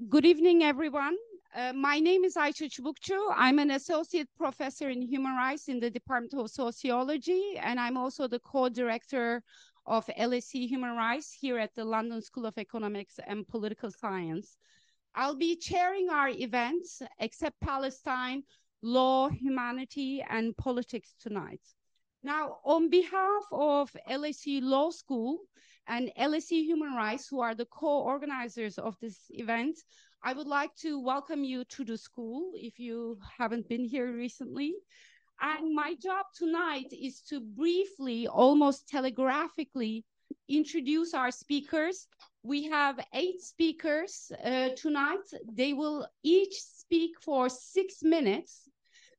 Good evening, everyone. My name is Ayça Çubukçu. I'm an associate professor in human rights in the Department of Sociology, and I'm also the co-director of LSE Human Rights here at the London School of Economics and Political Science. I'll be chairing our events, Accept Palestine, Law, Humanity, and Politics tonight. Now, on behalf of LSE Law School and LSE Human Rights, who are the co-organizers of this event, I would like to welcome you to the school if you haven't been here recently. And my job tonight is to briefly, almost telegraphically, introduce our speakers. We have 8 speakers tonight. They will each speak for 6 minutes.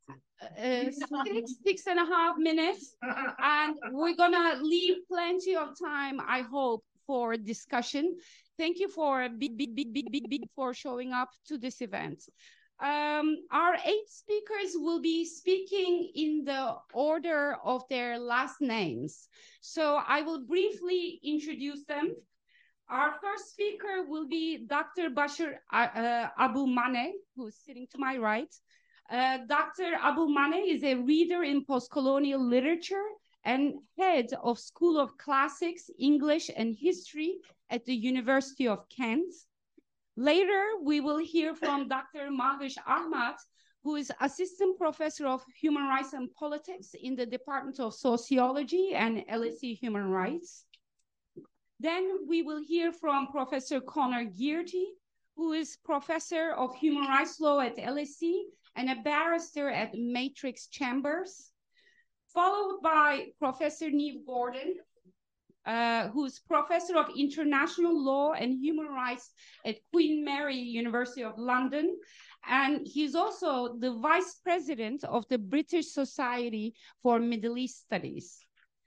6.5 minutes, and we're gonna leave plenty of time, I hope, for discussion. Thank you for for showing up to this event. Our 8 speakers will be speaking in the order of their last names. So I will briefly introduce them. Our first speaker will be Dr. Bashir Abu Maneh, who's sitting to my right. Dr. Abu Maneh is a reader in postcolonial literature and head of School of Classics, English, and History at the University of Kent. Later, we will hear from Dr. Mahwish Ahmad, who is Assistant Professor of Human Rights and Politics in the Department of Sociology and LSE Human Rights. Then we will hear from Professor Conor Gearty, who is Professor of Human Rights Law at LSE and a barrister at Matrix Chambers, followed by Professor Niamh Gordon, who's Professor of International Law and Human Rights at Queen Mary University of London. And he's also the Vice President of the British Society for Middle East Studies.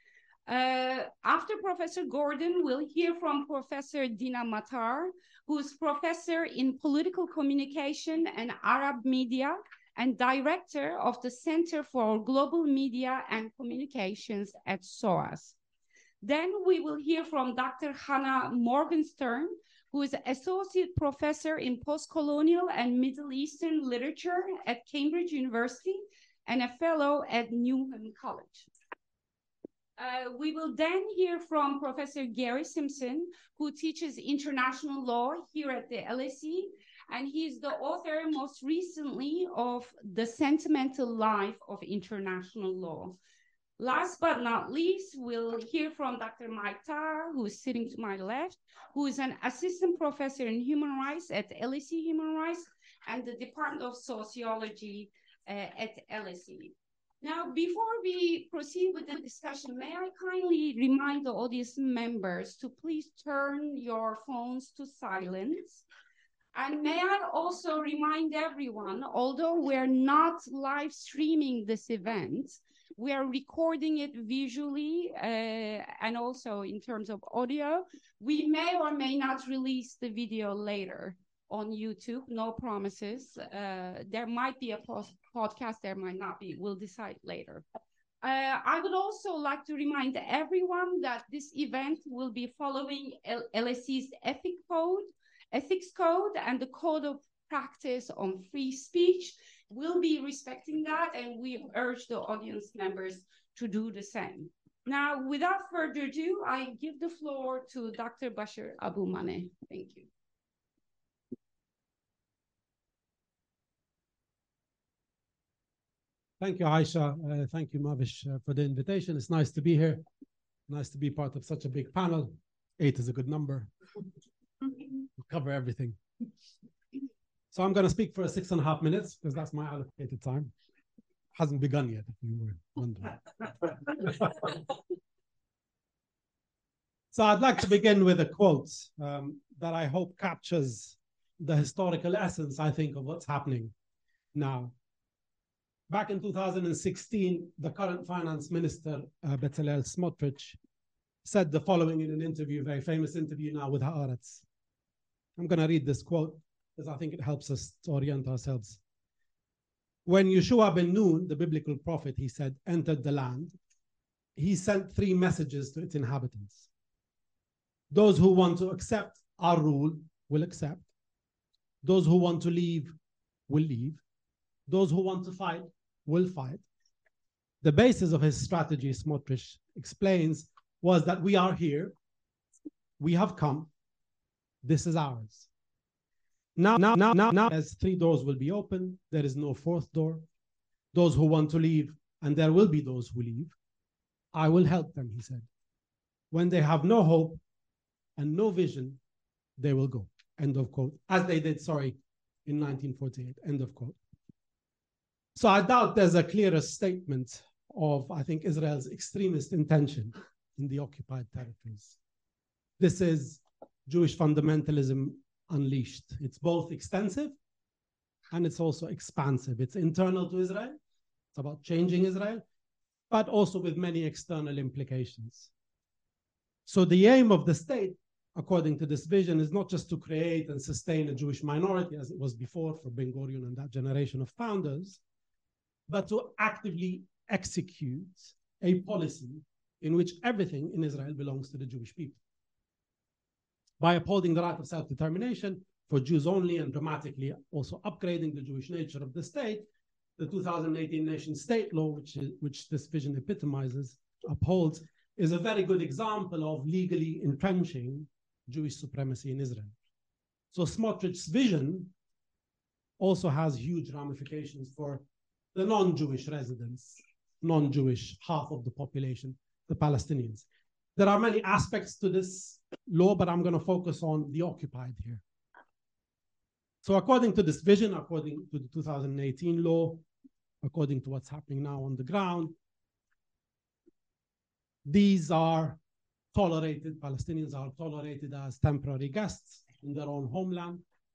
After Professor Gordon, we'll hear from Professor Dina Matar, who's Professor in Political Communication and Arab Media and Director of the Center for Global Media and Communications at SOAS. Then we will hear from Dr. Hannah Morgenstern, who is Associate Professor in Postcolonial and Middle Eastern Literature at Cambridge University and a Fellow at Newnham College. We will then hear from Professor Gary Simpson, who teaches international law here at the LSE, and he's the author most recently of The Sentimental Life of International Law. Last but not least, we'll hear from Dr. Mike Tarr, who is sitting to my left, who is an assistant professor in human rights at LSE Human Rights and the Department of Sociology at LSE. Now, before we proceed with the discussion, may I kindly remind the audience members to please turn your phones to silence. And may I also remind everyone, although we're not live streaming this event, we are recording it visually and also in terms of audio. We may or may not release the video later on YouTube, no promises. There might be a podcast, there might not be. We'll decide later. I would also like to remind everyone that this event will be following LSE's ethics code, and the code of practice on free speech. We'll be respecting that, and we urge the audience members to do the same. Now, without further ado, I give the floor to Dr. Bashir Abu Maneh. Thank you. Thank you, Ayça. Thank you, Mahwish, for the invitation. It's nice to be here. Nice to be part of such a big panel. 8 is a good number. We'll cover everything. So I'm going to speak for 6.5 minutes because that's my allocated time. Hasn't begun yet, if you were wondering. So I'd like to begin with a quote that I hope captures the historical essence, I think, of what's happening now. Back in 2016, the current finance minister, Bezalel Smotrich, said the following in an interview, a very famous interview now with Haaretz. I'm going to read this quote because I think it helps us to orient ourselves. When Yeshua ben Nun, the biblical prophet, he said, entered the land, he sent 3 messages to its inhabitants. Those who want to accept our rule will accept. Those who want to leave will leave. Those who want to fight will fight. The basis of his strategy, Smotrich explains, was that we are here, we have come, this is ours. Now, as 3 doors will be open, there is no 4th door. Those who want to leave, and there will be those who leave, I will help them, he said. When they have no hope and no vision, they will go, end of quote, as they did, in 1948, end of quote. So I doubt there's a clearer statement of, I think, Israel's extremist intention in the occupied territories. This is Jewish fundamentalism unleashed. It's both extensive and it's also expansive. It's internal to Israel. It's about changing Israel, but also with many external implications. So the aim of the state, according to this vision, is not just to create and sustain a Jewish minority, as it was before for Ben Gurion and that generation of founders, but to actively execute a policy in which everything in Israel belongs to the Jewish people. By upholding the right of self-determination for Jews only and dramatically also upgrading the Jewish nature of the state, the 2018 nation-state law, which this vision epitomizes, upholds, is a very good example of legally entrenching Jewish supremacy in Israel. So Smotrich's vision also has huge ramifications for the non-Jewish residents, non-Jewish half of the population, the Palestinians. There are many aspects to this law, but I'm going to focus on the occupied here. So according to this vision, according to the 2018 law, according to what's happening now on the ground, these are tolerated, Palestinians are tolerated as temporary guests in their own homeland.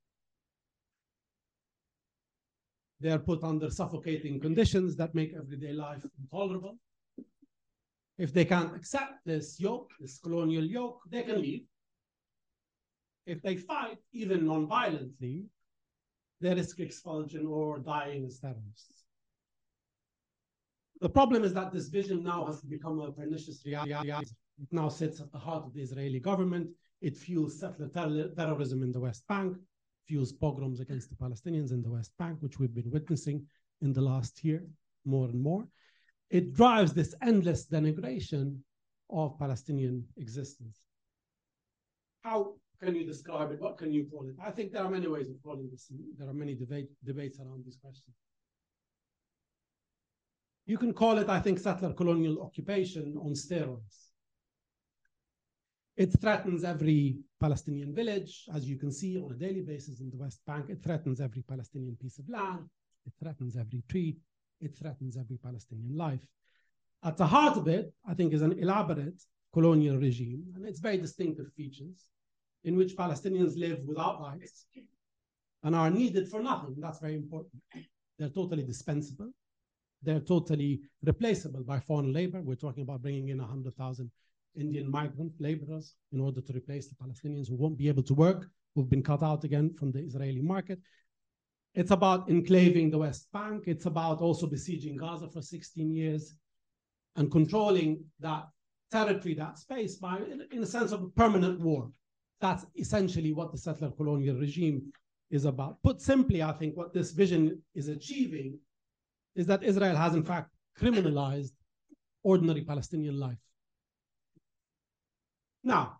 They are put under suffocating conditions that make everyday life intolerable. If they can't accept this yoke, this colonial yoke, they can leave. If they fight, even non-violently, they risk expulsion or dying as terrorists. The problem is that this vision now has become a pernicious reality. It now sits at the heart of the Israeli government. It fuels settler terrorism in the West Bank, fuels pogroms against the Palestinians in the West Bank, which we've been witnessing in the last year more and more. It drives this endless denigration of Palestinian existence. How can you describe it? What can you call it? I think there are many ways of calling this. There are many debates around this question. You can call it, I think, settler colonial occupation on steroids. It threatens every Palestinian village, as you can see on a daily basis in the West Bank. It threatens every Palestinian piece of land. It threatens every tree. It threatens every Palestinian life. At the heart of it, I think, is an elaborate colonial regime and its very distinctive features in which Palestinians live without rights and are needed for nothing. That's very important. They're totally dispensable. They're totally replaceable by foreign labor. We're talking about bringing in 100,000 Indian migrant laborers in order to replace the Palestinians who won't be able to work, who've been cut out again from the Israeli market. It's about enclaving the West Bank. It's about also besieging Gaza for 16 years and controlling that territory, that space, by, in a sense of a permanent war. That's essentially what the settler colonial regime is about. Put simply, I think what this vision is achieving is that Israel has in fact criminalized ordinary Palestinian life. Now,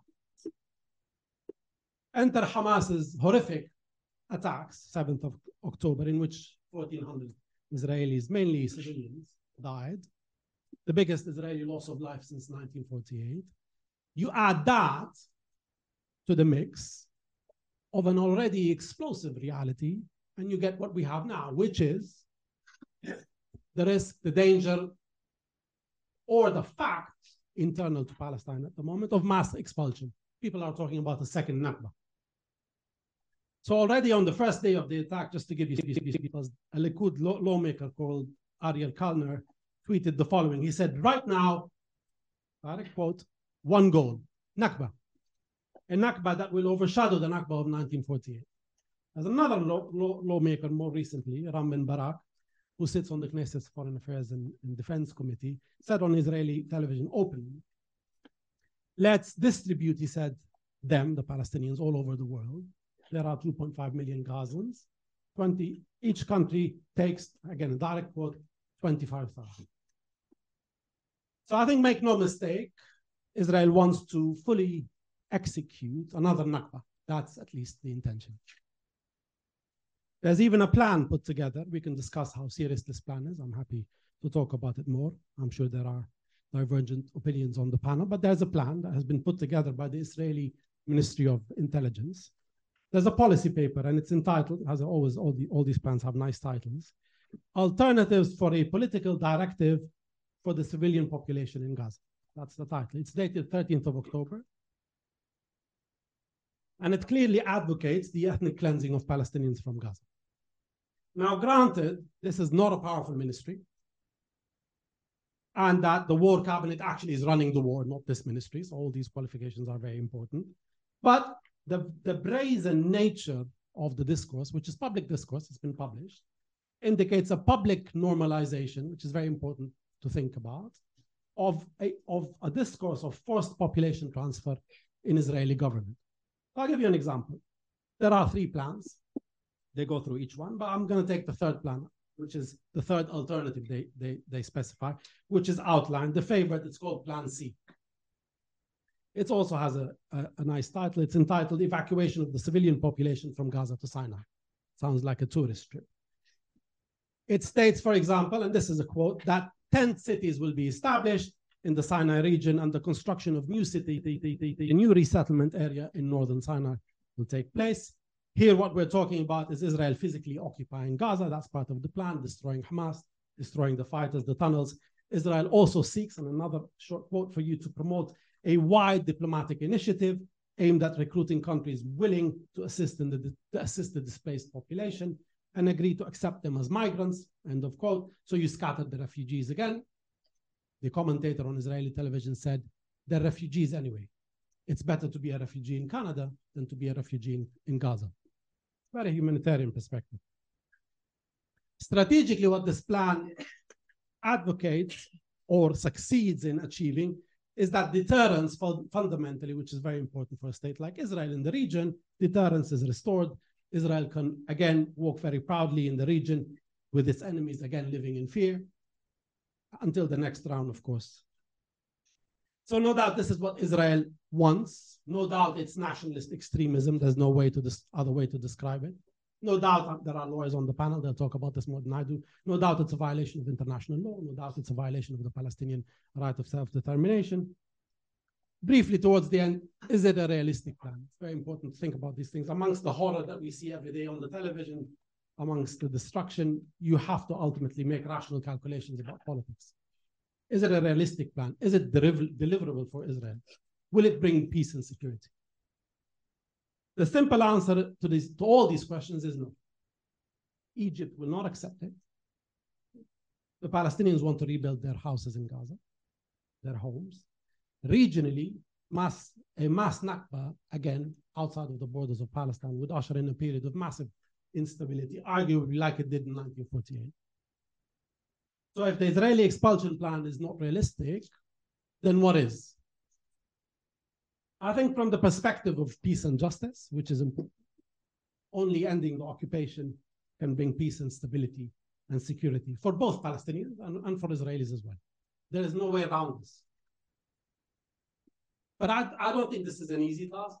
enter Hamas's horrific attacks, 7th of October, in which 1,400 Israelis, mainly civilians, died. The biggest Israeli loss of life since 1948. You add that to the mix of an already explosive reality, and you get what we have now, which is the risk, the danger, or the fact internal to Palestine at the moment of mass expulsion. People are talking about a second Nakba. So already on the first day of the attack, just to give you because a Likud lawmaker called Ariel Kalner tweeted the following. He said, right now, direct quote, one goal, Nakba. A Nakba that will overshadow the Nakba of 1948. There's another lawmaker more recently, Ram Ben Barak, who sits on the Knesset's Foreign Affairs and Defense Committee, said on Israeli television openly, let's distribute, he said, them, the Palestinians, all over the world, there are 2.5 million Gazans. Each country takes, again, a direct quote, 25,000. So I think, make no mistake, Israel wants to fully execute another Nakba. That's at least the intention. There's even a plan put together. We can discuss how serious this plan is. I'm happy to talk about it more. I'm sure there are divergent opinions on the panel, but there's a plan that has been put together by the Israeli Ministry of Intelligence. There's a policy paper, and it's entitled, as always, all these plans have nice titles, Alternatives for a Political Directive for the Civilian Population in Gaza. That's the title. It's dated 13th of October. And it clearly advocates the ethnic cleansing of Palestinians from Gaza. Now, granted, this is not a powerful ministry, and that the war cabinet actually is running the war, not this ministry. So all these qualifications are very important. But the brazen nature of the discourse, which is public discourse, it's been published, indicates a public normalization, which is very important to think about, of a discourse of forced population transfer in Israeli government. I'll give you an example. There are 3 plans. They go through each one, but I'm going to take the third plan, which is the third alternative they specify, which is outlined. The favorite, it's called Plan C. It also has a nice title. It's entitled Evacuation of the Civilian Population from Gaza to Sinai. Sounds like a tourist trip. It states, for example, and this is a quote, that 10 cities will be established in the Sinai region, and the construction of a new resettlement area in northern Sinai will take place. Here, what we're talking about is Israel physically occupying Gaza. That's part of the plan, destroying Hamas, destroying the fighters, the tunnels. Israel also seeks, and another short quote for you, to promote a wide diplomatic initiative aimed at recruiting countries willing to assist the displaced population and agree to accept them as migrants, end of quote. So you scattered the refugees again. The commentator on Israeli television said, they're refugees anyway. It's better to be a refugee in Canada than to be a refugee in Gaza. Very humanitarian perspective. Strategically, what this plan advocates or succeeds in achieving is that deterrence, fundamentally, which is very important for a state like Israel in the region, deterrence is restored. Israel can, again, walk very proudly in the region with its enemies, again, living in fear, until the next round, of course. So no doubt this is what Israel wants. No doubt it's nationalist extremism. There's no other way to describe it. No doubt there are lawyers on the panel. They'll talk about this more than I do. No doubt it's a violation of international law. No doubt it's a violation of the Palestinian right of self-determination. Briefly, towards the end, is it a realistic plan? It's very important to think about these things. Amongst the horror that we see every day on the television, amongst the destruction, you have to ultimately make rational calculations about politics. Is it a realistic plan? Is it deliverable for Israel? Will it bring peace and security? The simple answer to all these questions is no. Egypt will not accept it. The Palestinians want to rebuild their houses in Gaza, their homes. Regionally, a mass Nakba, again, outside of the borders of Palestine, would usher in a period of massive instability, arguably like it did in 1948. So if the Israeli expulsion plan is not realistic, then what is? I think from the perspective of peace and justice, which is important, only ending the occupation can bring peace and stability and security for both Palestinians and for Israelis as well. There is no way around this. But I don't think this is an easy task.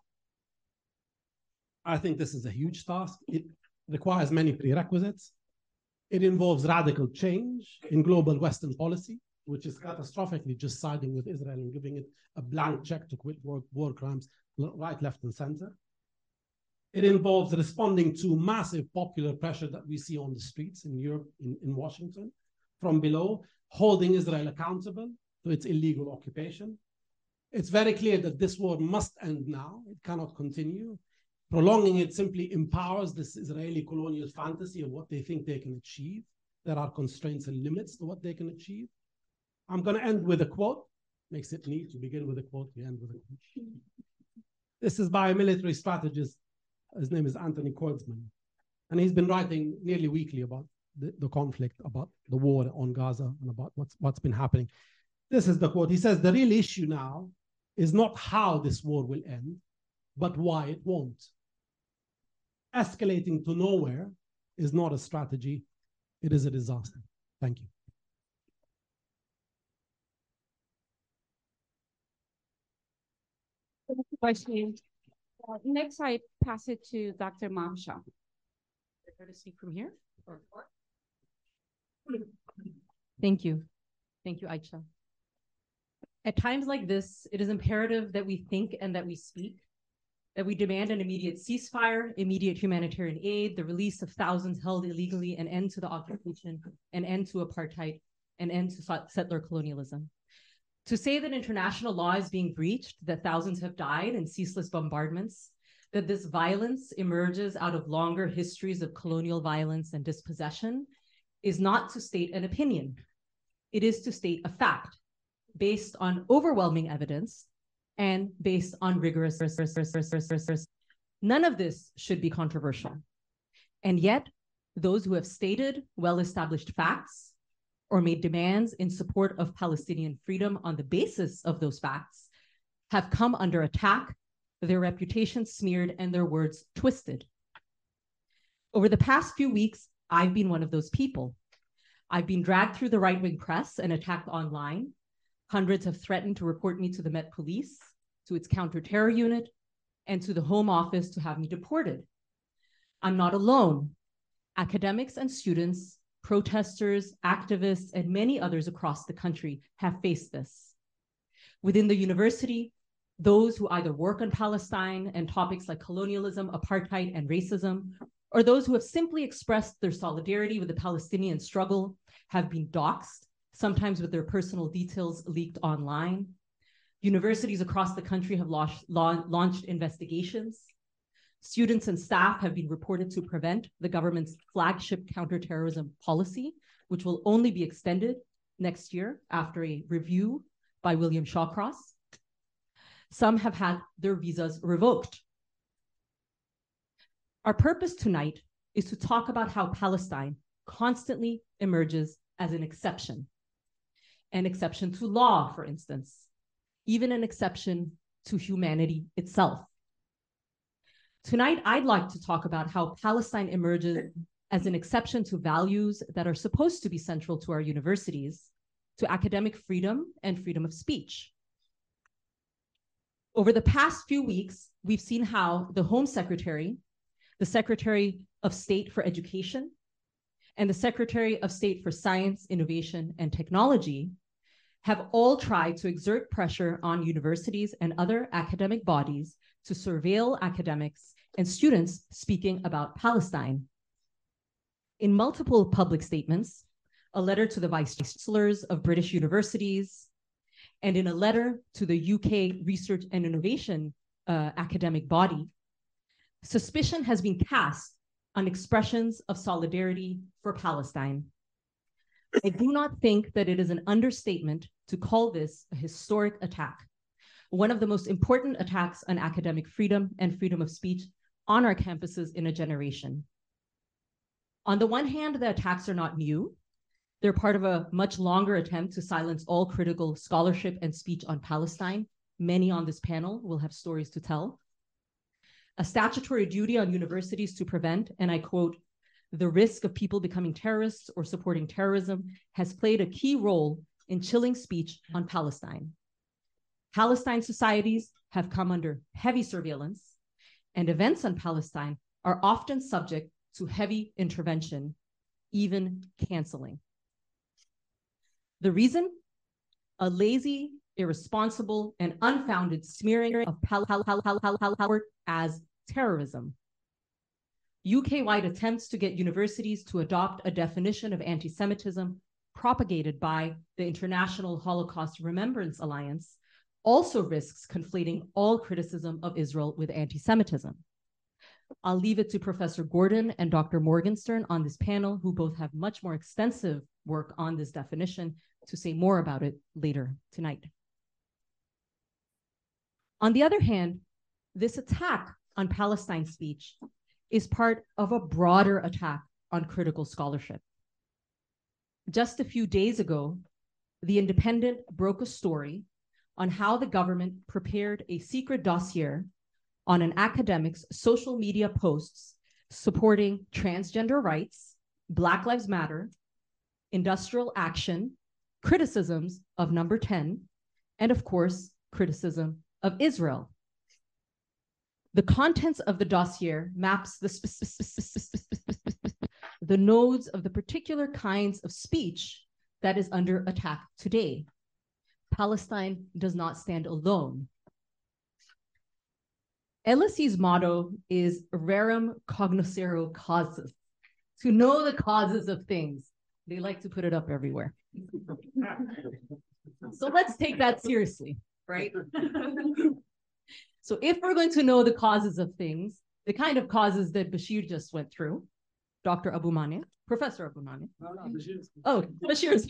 I think this is a huge task. It requires many prerequisites. It involves radical change in global Western policy, which is catastrophically just siding with Israel and giving it a blank check to quit war crimes right, left, and center. It involves responding to massive popular pressure that we see on the streets in Europe, in Washington, from below, holding Israel accountable to its illegal occupation. It's very clear that this war must end now. It cannot continue. Prolonging it simply empowers this Israeli colonial fantasy of what they think they can achieve. There are constraints and limits to what they can achieve. I'm going to end with a quote. Makes it neat to begin with a quote, we end with a quote. This is by a military strategist. His name is Anthony Kordsman. And he's been writing nearly weekly about the conflict, about the war on Gaza, and about what's been happening. This is the quote. He says, the real issue now is not how this war will end, but why it won't. escalating to nowhere is not a strategy. It is a disaster. Thank you. Question. Next, I pass it to Dr. Mahsha. To speak from here? Thank you. Thank you, Aisha. At times like this, it is imperative that we think and that we speak, that we demand an immediate ceasefire, immediate humanitarian aid, the release of thousands held illegally, an end to the occupation, an end to apartheid, an end to settler colonialism. To say that international law is being breached, that thousands have died in ceaseless bombardments, that this violence emerges out of longer histories of colonial violence and dispossession is not to state an opinion. It is to state a fact based on overwhelming evidence and based on rigorous. None of this should be controversial. And yet, those who have stated well-established facts or made demands in support of Palestinian freedom on the basis of those facts have come under attack, their reputations smeared, and their words twisted. Over the past few weeks, I've been one of those people. I've been dragged through the right-wing press and attacked online. Hundreds have threatened to report me to the Met Police, to its counter-terror unit, and to the Home Office to have me deported. I'm not alone. Academics and students, protesters, activists, and many others across the country have faced this. Within the university, those who either work on Palestine and topics like colonialism, apartheid, and racism, or those who have simply expressed their solidarity with the Palestinian struggle have been doxxed, sometimes with their personal details leaked online. Universities across the country have launched investigations. Students and staff have been reported to prevent the government's flagship counterterrorism policy, which will only be extended next year after a review by William Shawcross. Some have had their visas revoked. Our purpose tonight is to talk about how Palestine constantly emerges as an exception to law, for instance, even an exception to humanity itself. Tonight, I'd like to talk about how Palestine emerges as an exception to values that are supposed to be central to our universities, to academic freedom and freedom of speech. Over the past few weeks, we've seen how the Home Secretary, the Secretary of State for Education, and the Secretary of State for Science, Innovation, and Technology have all tried to exert pressure on universities and other academic bodies to surveil academics and students speaking about Palestine. In multiple public statements, a letter to the Vice-Chancellors of British universities, and in a letter to the UK Research and Innovation academic body, suspicion has been cast on expressions of solidarity for Palestine. I do not think that it is an understatement to call this a historic attack, one of the most important attacks on academic freedom and freedom of speech on our campuses in a generation. On the one hand, the attacks are not new. They're part of a much longer attempt to silence all critical scholarship and speech on Palestine. Many on this panel will have stories to tell. A statutory duty on universities to prevent, and I quote, the risk of people becoming terrorists or supporting terrorism has played a key role in chilling speech on Palestine. Palestine societies have come under heavy surveillance, and events on Palestine are often subject to heavy intervention, even canceling. The reason? A lazy, irresponsible, and unfounded smearing of Palestine as terrorism. UK-wide attempts to get universities to adopt a definition of anti-Semitism propagated by the International Holocaust Remembrance Alliance also risks conflating all criticism of Israel with anti-Semitism. I'll leave it to Professor Gordon and Dr. Morgenstern on this panel, who both have much more extensive work on this definition, to say more about it later tonight. On the other hand, this attack on Palestine speech is part of a broader attack on critical scholarship. Just a few days ago, The Independent broke a story on how the government prepared a secret dossier on an academic's social media posts supporting transgender rights, Black Lives Matter, industrial action, criticisms of Number 10, and of course, criticism of Israel. The contents of the dossier maps the nodes of the particular kinds of speech that is under attack today. Palestine does not stand alone. LSE's motto is rerum cognoscere causes, to know the causes of things. They like to put it up everywhere. So let's take that seriously, right? So if we're going to know the causes of things, the kind of causes that Bashir just went through, Dr. Abu Mani, Professor Abu Mani. Bashir's.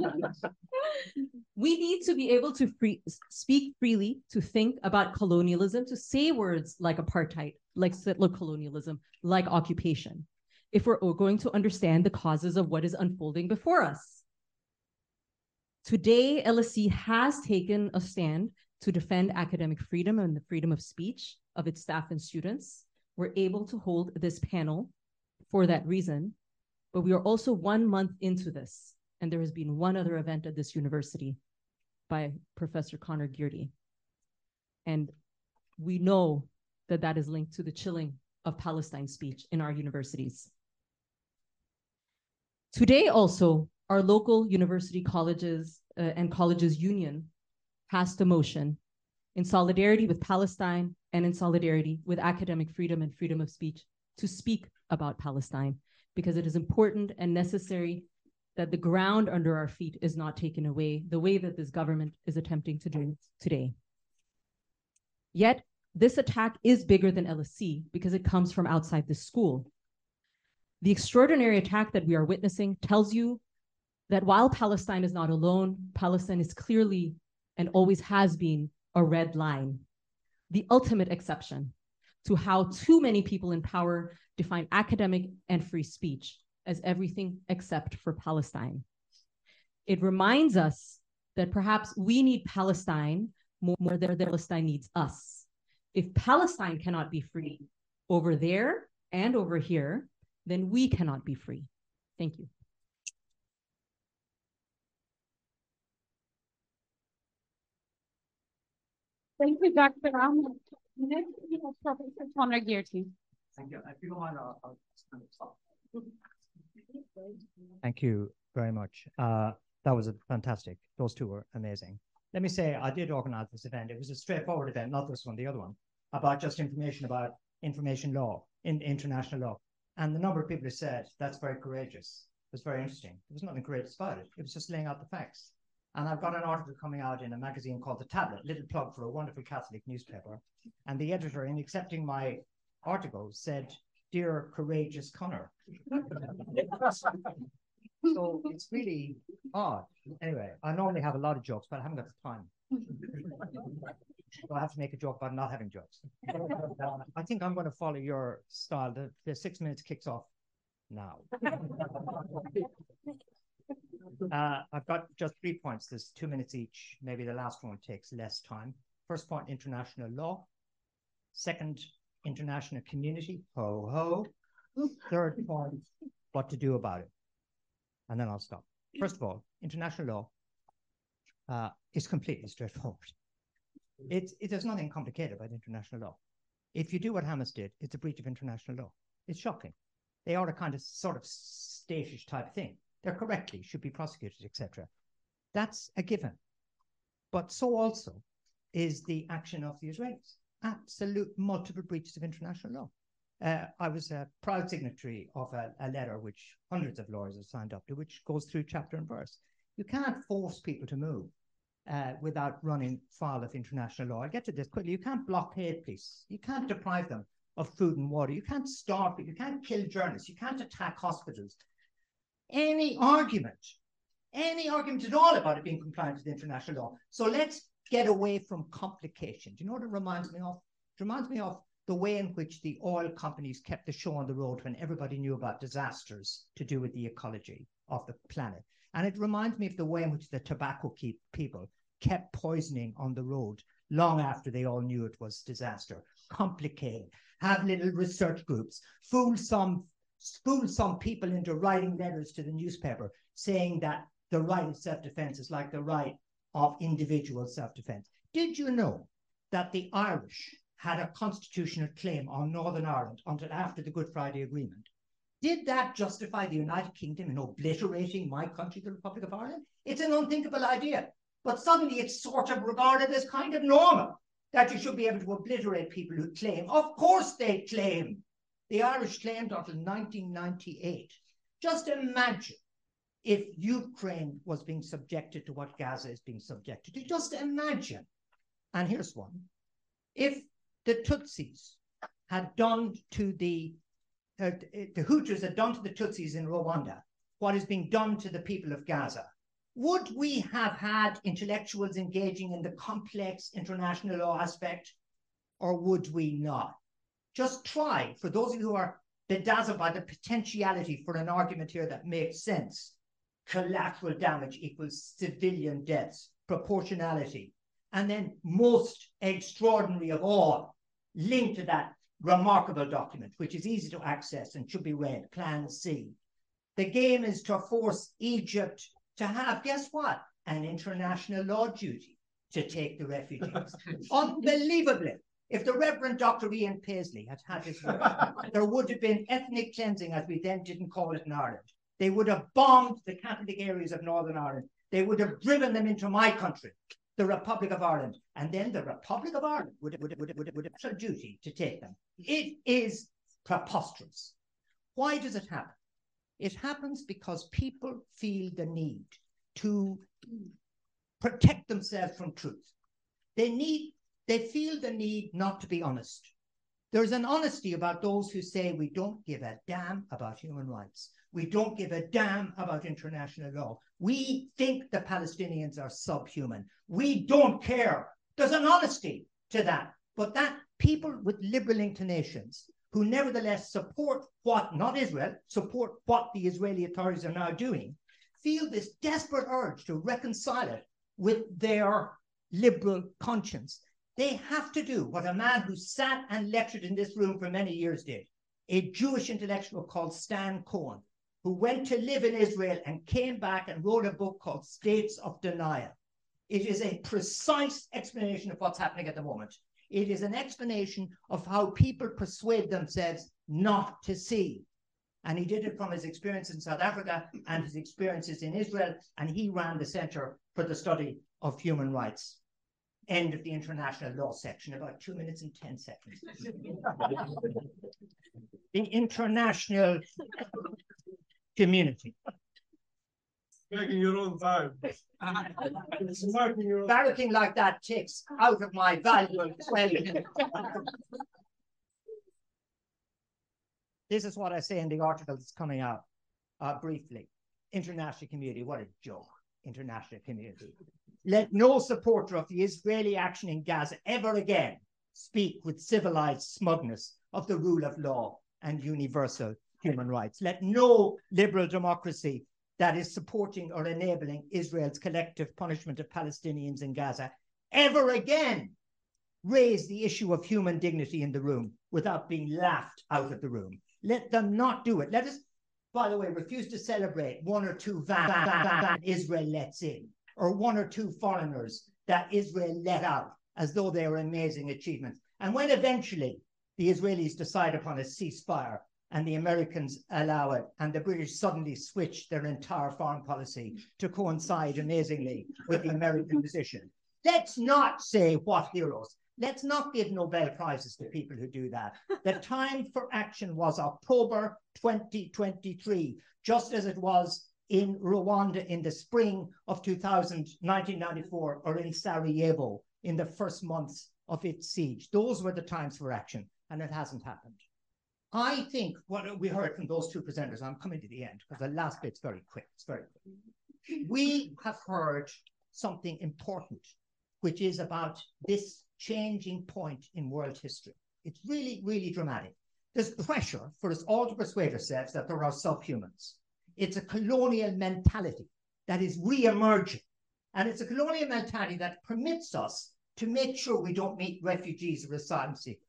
We need to be able to speak freely, to think about colonialism, to say words like apartheid, like settler colonialism, like occupation, if we're going to understand the causes of what is unfolding before us. Today, LSE has taken a stand to defend academic freedom and the freedom of speech of its staff and students. We're able to hold this panel for that reason, but we are also 1 month into this, and there has been one other event at this university by Professor Conor Gearty. And we know that that is linked to the chilling of Palestine speech in our universities. Today also, our local university colleges and colleges union passed a motion in solidarity with Palestine and in solidarity with academic freedom and freedom of speech to speak about Palestine, because it is important and necessary that the ground under our feet is not taken away the way that this government is attempting to do today. Yet, this attack is bigger than LSE because it comes from outside the school. The extraordinary attack that we are witnessing tells you that while Palestine is not alone, Palestine is clearly and always has been a red line, the ultimate exception to how too many people in power define academic and free speech as everything except for Palestine. It reminds us that perhaps we need Palestine more than Palestine needs us. If Palestine cannot be free over there and over here, then we cannot be free. Thank you. Thank you, Dr. Ahmed. Next, we have Professor Conor Gearty. Thank you. If you don't mind, I'll just kind of stop. Thank you very much. That was fantastic. Those two were amazing. Let me say, I did organize this event. It was a straightforward event, not this one, the other one, about just information about information law, in international law. And the number of people who said, that's very courageous. It was very interesting. There was nothing courageous about it. It was just laying out the facts. And I've got an article coming out in a magazine called The Tablet, little plug for a wonderful Catholic newspaper. And the editor, in accepting my article, said, "Dear courageous Conor." So it's really odd. Anyway, I normally have a lot of jokes, but I haven't got the time. So I have to make a joke about not having jokes. I think I'm going to follow your style. The 6 minutes kicks off now. I've got just 3 points. There's 2 minutes each. Maybe the last one takes less time. First point, international law. Second, international community. Ho, ho. Third point, what to do about it. And then I'll stop. First of all, international law is completely straightforward. There's nothing complicated about international law. If you do what Hamas did, it's a breach of international law. It's shocking. They are a kind of sort of statish type thing. They're correctly should be prosecuted, etc. That's a given. But so also is the action of the Israelis. Absolute multiple breaches of international law. I was a proud signatory of a letter which hundreds of lawyers have signed up to, which goes through chapter and verse. You can't force people to move without running foul of international law. I'll get to this quickly. You can't blockade police. You can't deprive them of food and water. You can't starve people. You can't kill journalists. You can't attack hospitals. Any argument at all about it being compliant with international law. So let's get away from complication. Do you know what it reminds me of? It reminds me of the way in which the oil companies kept the show on the road when everybody knew about disasters to do with the ecology of the planet. And it reminds me of the way in which the tobacco people kept poisoning on the road long after they all knew it was disaster. complicate, have little research groups, fool some people into writing letters to the newspaper saying that the right of self-defense is like the right of individual self-defense. Did you know that the Irish had a constitutional claim on Northern Ireland until after the Good Friday Agreement? Did that justify the United Kingdom in obliterating my country, the Republic of Ireland? It's an unthinkable idea, but suddenly it's sort of regarded as kind of normal that you should be able to obliterate people who claim. Of course they claim. The Irish claimed until 1998. Just imagine if Ukraine was being subjected to what Gaza is being subjected to. Just imagine. And here's one. If the Tutsis had done to the Hutus had done to the Tutsis in Rwanda what is being done to the people of Gaza, would we have had intellectuals engaging in the complex international law aspect, or would we not? Just try, for those of you who are bedazzled by the potentiality for an argument here that makes sense. Collateral damage equals civilian deaths, proportionality, and then most extraordinary of all, linked to that remarkable document, which is easy to access and should be read, Plan C. The game is to force Egypt to have, guess what? An international law duty to take the refugees. Unbelievably, if the Reverend Dr. Ian Paisley had had his way, there would have been ethnic cleansing, as we then didn't call it in Ireland. They would have bombed the Catholic areas of Northern Ireland. They would have driven them into my country, the Republic of Ireland, and then the Republic of Ireland would have a duty to take them. It is preposterous. Why does it happen? It happens because people feel the need to protect themselves from truth. They feel the need not to be honest. There's an honesty about those who say we don't give a damn about human rights. We don't give a damn about international law. We think the Palestinians are subhuman. We don't care. There's an honesty to that. But that people with liberal inclinations who nevertheless support what, not Israel, support what the Israeli authorities are now doing, feel this desperate urge to reconcile it with their liberal conscience. They have to do what a man who sat and lectured in this room for many years did, a Jewish intellectual called Stan Cohen, who went to live in Israel and came back and wrote a book called States of Denial. It is a precise explanation of what's happening at the moment. It is an explanation of how people persuade themselves not to see. And he did it from his experience in South Africa and his experiences in Israel, and he ran the Center for the Study of Human Rights. End of the international law section, about 2 minutes and 10 seconds. The international community. Taking your own time. Barracking like that takes out of my valuable 12 minutes. This is what I say in the article that's coming out briefly. International community, what a joke. International community. Let no supporter of the Israeli action in Gaza ever again speak with civilized smugness of the rule of law and universal human rights. Let no liberal democracy that is supporting or enabling Israel's collective punishment of Palestinians in Gaza ever again raise the issue of human dignity in the room without being laughed out of the room. Let them not do it. Let us, by the way, refuse to celebrate one or two that Israel lets in, or one or two foreigners that Israel let out, as though they were amazing achievements. And when eventually the Israelis decide upon a ceasefire and the Americans allow it, and the British suddenly switch their entire foreign policy to coincide amazingly with the American position, let's not say what heroes. Let's not give Nobel Prizes to people who do that. The time for action was October 2023, just as it was in Rwanda in the spring of 1994, or in Sarajevo in the first months of its siege. Those were the times for action, and it hasn't happened. I think what we heard from those two presenters, I'm coming to the end because the last bit's very quick. It's very quick. We have heard something important, which is about this changing point in world history. It's really, really dramatic. There's pressure for us all to persuade ourselves that there are subhumans. It's a colonial mentality that is re-emerging. And it's a colonial mentality that permits us to make sure we don't meet refugees or asylum seekers.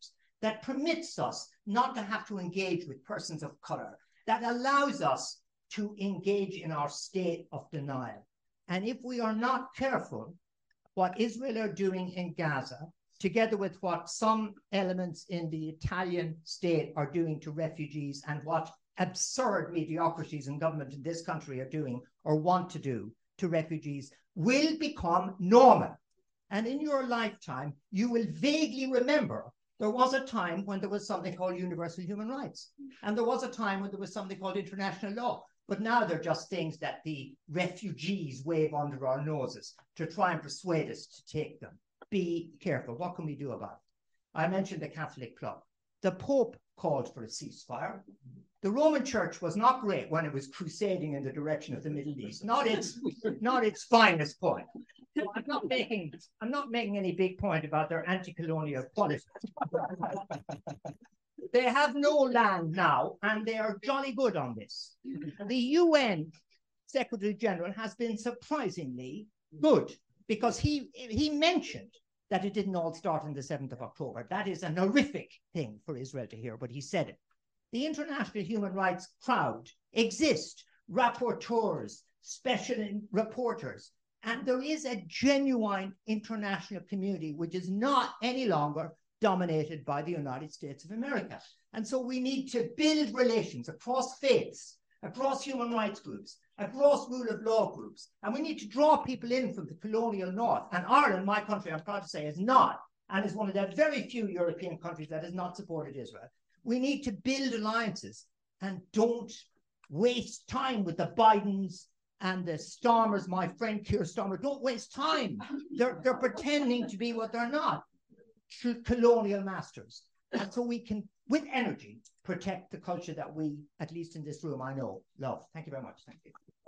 that permits us not to have to engage with persons of color, that allows us to engage in our state of denial. And if we are not careful, what Israel are doing in Gaza, together with what some elements in the Italian state are doing to refugees and what absurd mediocrities in government in this country are doing or want to do to refugees, will become normal. And in your lifetime, you will vaguely remember there was a time when there was something called universal human rights. And there was a time when there was something called international law. But now they're just things that the refugees wave under our noses to try and persuade us to take them. Be careful. What can we do about it? I mentioned the Catholic club. The Pope called for a ceasefire. The Roman Church was not great when it was crusading in the direction of the Middle East. Not its finest point. So I'm not making any big point about their anti-colonial policy. They have no land now, and they are jolly good on this. The UN Secretary General has been surprisingly good, because he mentioned that it didn't all start on the 7th of October. That is an horrific thing for Israel to hear, but he said it. The international human rights crowd exist, rapporteurs, special reporters, and there is a genuine international community which is not any longer dominated by the United States of America. And so we need to build relations across faiths, across human rights groups, across rule of law groups. And we need to draw people in from the colonial north. And Ireland, my country, I'm proud to say, is not, and is one of the very few European countries that has not supported Israel. We need to build alliances and don't waste time with the Bidens and the Starmers, my friend Keir Starmer. Don't waste time. They're pretending to be what they're not, colonial masters. And so we can, with energy, protect the culture that we, at least in this room, I know, love. Thank you very much. Thank you.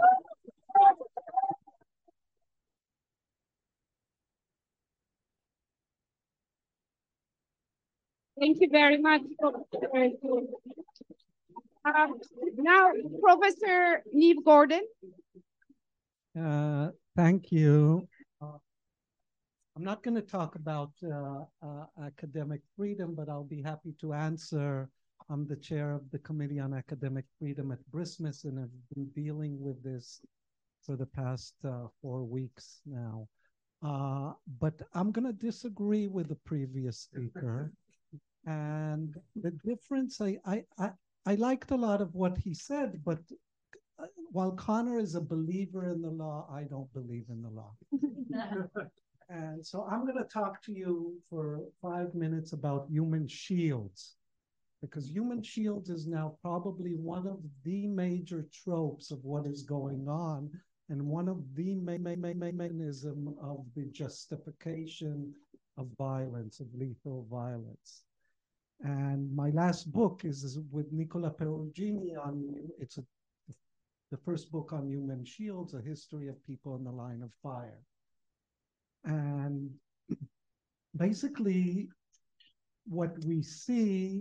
Thank you very much. Now, Professor Niamh Gordon. Thank you. I'm not going to talk about academic freedom, but I'll be happy to answer. I'm the chair of the Committee on Academic Freedom at BRISMUS, and I've been dealing with this for the past 4 weeks now. But I'm going to disagree with the previous speaker. And the difference, I liked a lot of what he said, but while Connor is a believer in the law, I don't believe in the law. And so I'm going to talk to you for 5 minutes about human shields, because human shields is now probably one of the major tropes of what is going on, and one of the mechanism of the justification of violence, of lethal violence. And my last book is with Nicola Perugini on, the first book on human shields, A History of People in the Line of Fire. And basically what we see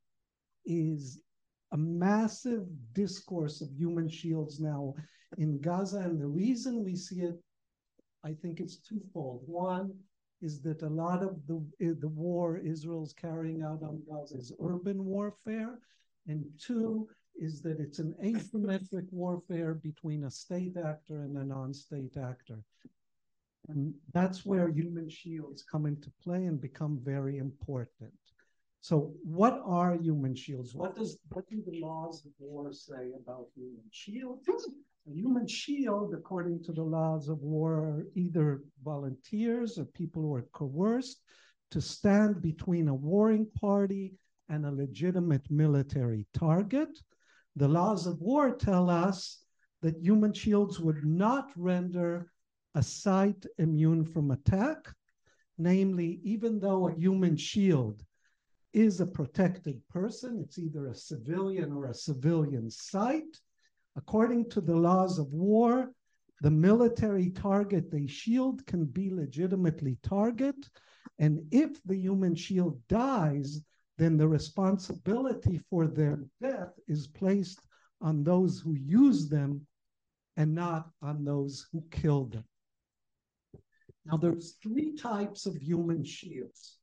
is a massive discourse of human shields now in Gaza. And the reason we see it, I think it's twofold. One is that a lot of the war Israel's carrying out on Gaza is urban warfare. And two is that it's an asymmetric warfare between a state actor and a non-state actor. And that's where human shields come into play and become very important. So what are human shields? What do the laws of war say about human shields? A human shield, according to the laws of war, are either volunteers or people who are coerced to stand between a warring party and a legitimate military target. The laws of war tell us that human shields would not render a site immune from attack. Namely, even though a human shield is a protected person, it's either a civilian or a civilian site. According to the laws of war, the military target they shield can be legitimately targeted. And if the human shield dies, then the responsibility for their death is placed on those who use them and not on those who kill them. Now, there's 3 types of human shields.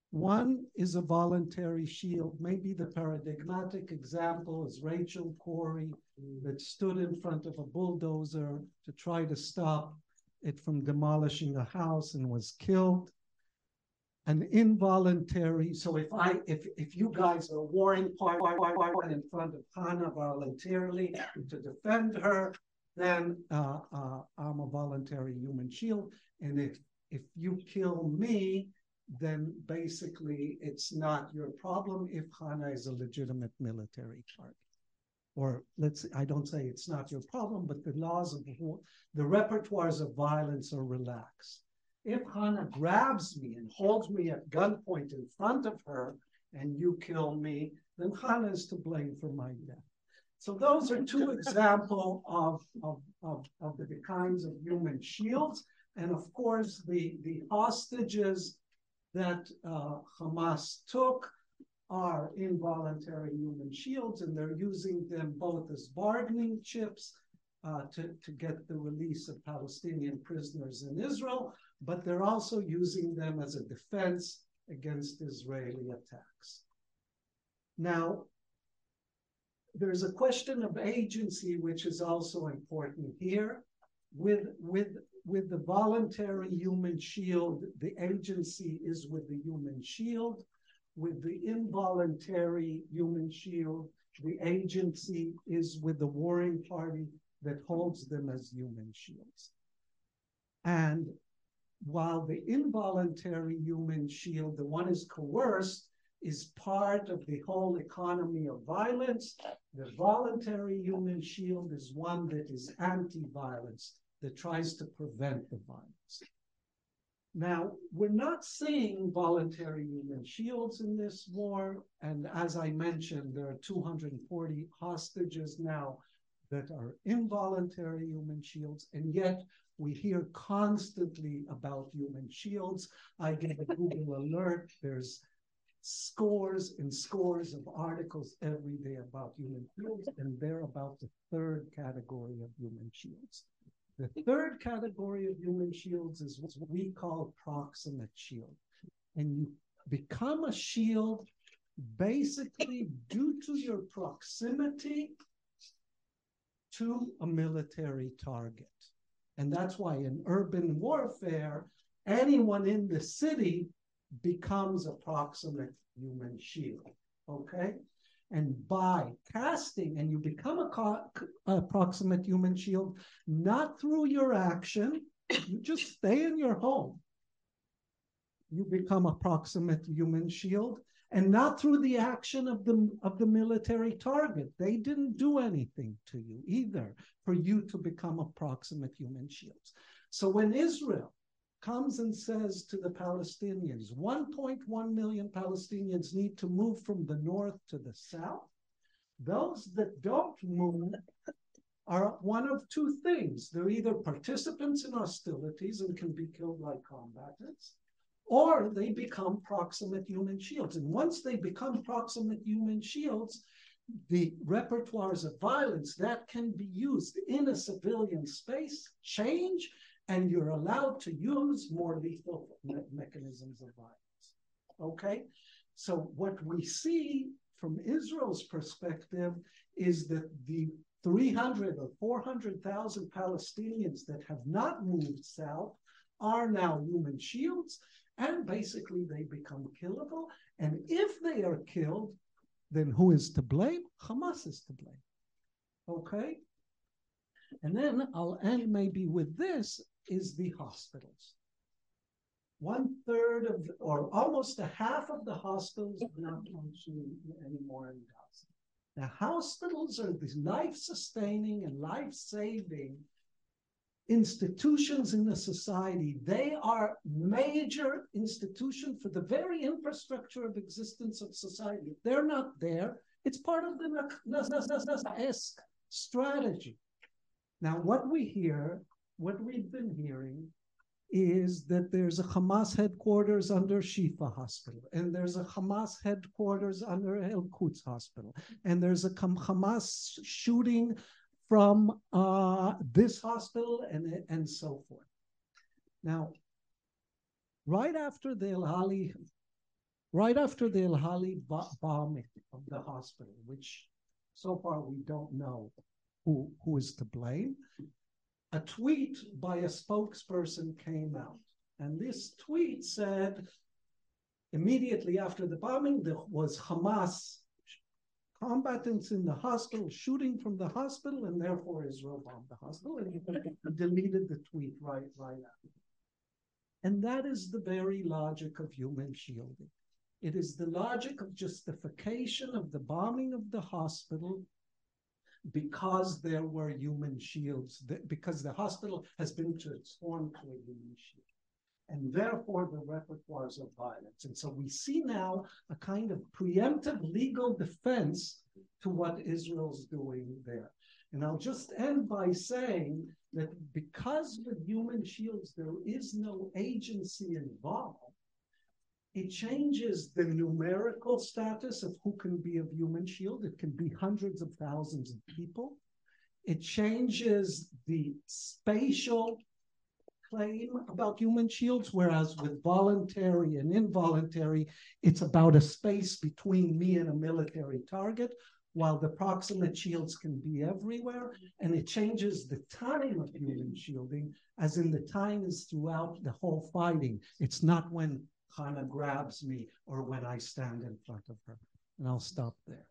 One is a voluntary shield. Maybe the paradigmatic example is Rachel Corrie that stood in front of a bulldozer to try to stop it from demolishing a house and was killed. An involuntary, so if you guys are warring part in front of Hannah voluntarily to defend her, then I'm a voluntary human shield. And if you kill me, then basically it's not your problem if Hannah is a legitimate military target. Or I don't say it's not your problem, but the laws of the repertoires of violence are relaxed. If Hannah grabs me and holds me at gunpoint in front of her and you kill me, then Hannah is to blame for my death. So those are two examples of the kinds of human shields. And of course, the hostages that Hamas took are involuntary human shields, and they're using them both as bargaining chips to get the release of Palestinian prisoners in Israel, but they're also using them as a defense against Israeli attacks. Now, there's a question of agency, which is also important here. With the voluntary human shield, the agency is with the human shield. With the involuntary human shield, the agency is with the warring party that holds them as human shields. And while the involuntary human shield, the one is coerced, is part of the whole economy of violence, the voluntary human shield is one that is anti-violence, that tries to prevent the violence. Now, we're not seeing voluntary human shields in this war, and as I mentioned, there are 240 hostages now that are involuntary human shields, and yet we hear constantly about human shields. I get a Google alert, there's scores and scores of articles every day about human shields, and they're about the third category of human shields. The third category of human shields is what we call proximate shield. And you become a shield basically due to your proximity to a military target. And that's why in urban warfare, anyone in the city becomes a proximate human shield, okay? And by casting, and you become a proximate human shield, not through your action, you just stay in your home. You become a proximate human shield, and not through the action of the military target. They didn't do anything to you either for you to become a proximate human shield. So when Israel comes and says to the Palestinians, 1.1 million Palestinians need to move from the north to the south, those that don't move are one of two things. They're either participants in hostilities and can be killed like combatants, or they become proximate human shields. And once they become proximate human shields, the repertoires of violence that can be used in a civilian space change, and you're allowed to use more lethal mechanisms of violence, okay? So what we see from Israel's perspective is that the 300 or 400,000 Palestinians that have not moved south are now human shields, and basically they become killable. And if they are killed, then who is to blame? Hamas is to blame, okay? And then I'll end maybe with this, is the hospitals. 1/3 of, or almost a half of the hospitals are not functioning anymore in Gaza. Now, hospitals are these life-sustaining and life-saving institutions in the society. They are major institutions for the very infrastructure of existence of society. If they're not there, it's part of the Naknessk strategy. Now, what we've been hearing is that there's a Hamas headquarters under Shifa Hospital, and there's a Hamas headquarters under El-Quds Hospital, and there's a Hamas shooting from this hospital, and so forth. Now, right after the El Ali right after the El Hali bombing of the hospital, which so far we don't know who is to blame, a tweet by a spokesperson came out. And this tweet said, immediately after the bombing, there was Hamas combatants in the hospital shooting from the hospital, and therefore Israel bombed the hospital, and he deleted the tweet right after. And that is the very logic of human shielding. It is the logic of justification of the bombing of the hospital because there were human shields, because the hospital has been transformed to a human shield. And therefore the repertoires of violence. And so we see now a kind of preemptive legal defense to what Israel's doing there. And I'll just end by saying that because with human shields there is no agency involved, it changes the numerical status of who can be a human shield. It can be hundreds of thousands of people. It changes the spatial claim about human shields, whereas with voluntary and involuntary, it's about a space between me and a military target, while the proximate shields can be everywhere. And it changes the time of human shielding, as in the time is throughout the whole fighting. It's not when Hannah grabs me or when I stand in front of her. And I'll stop there.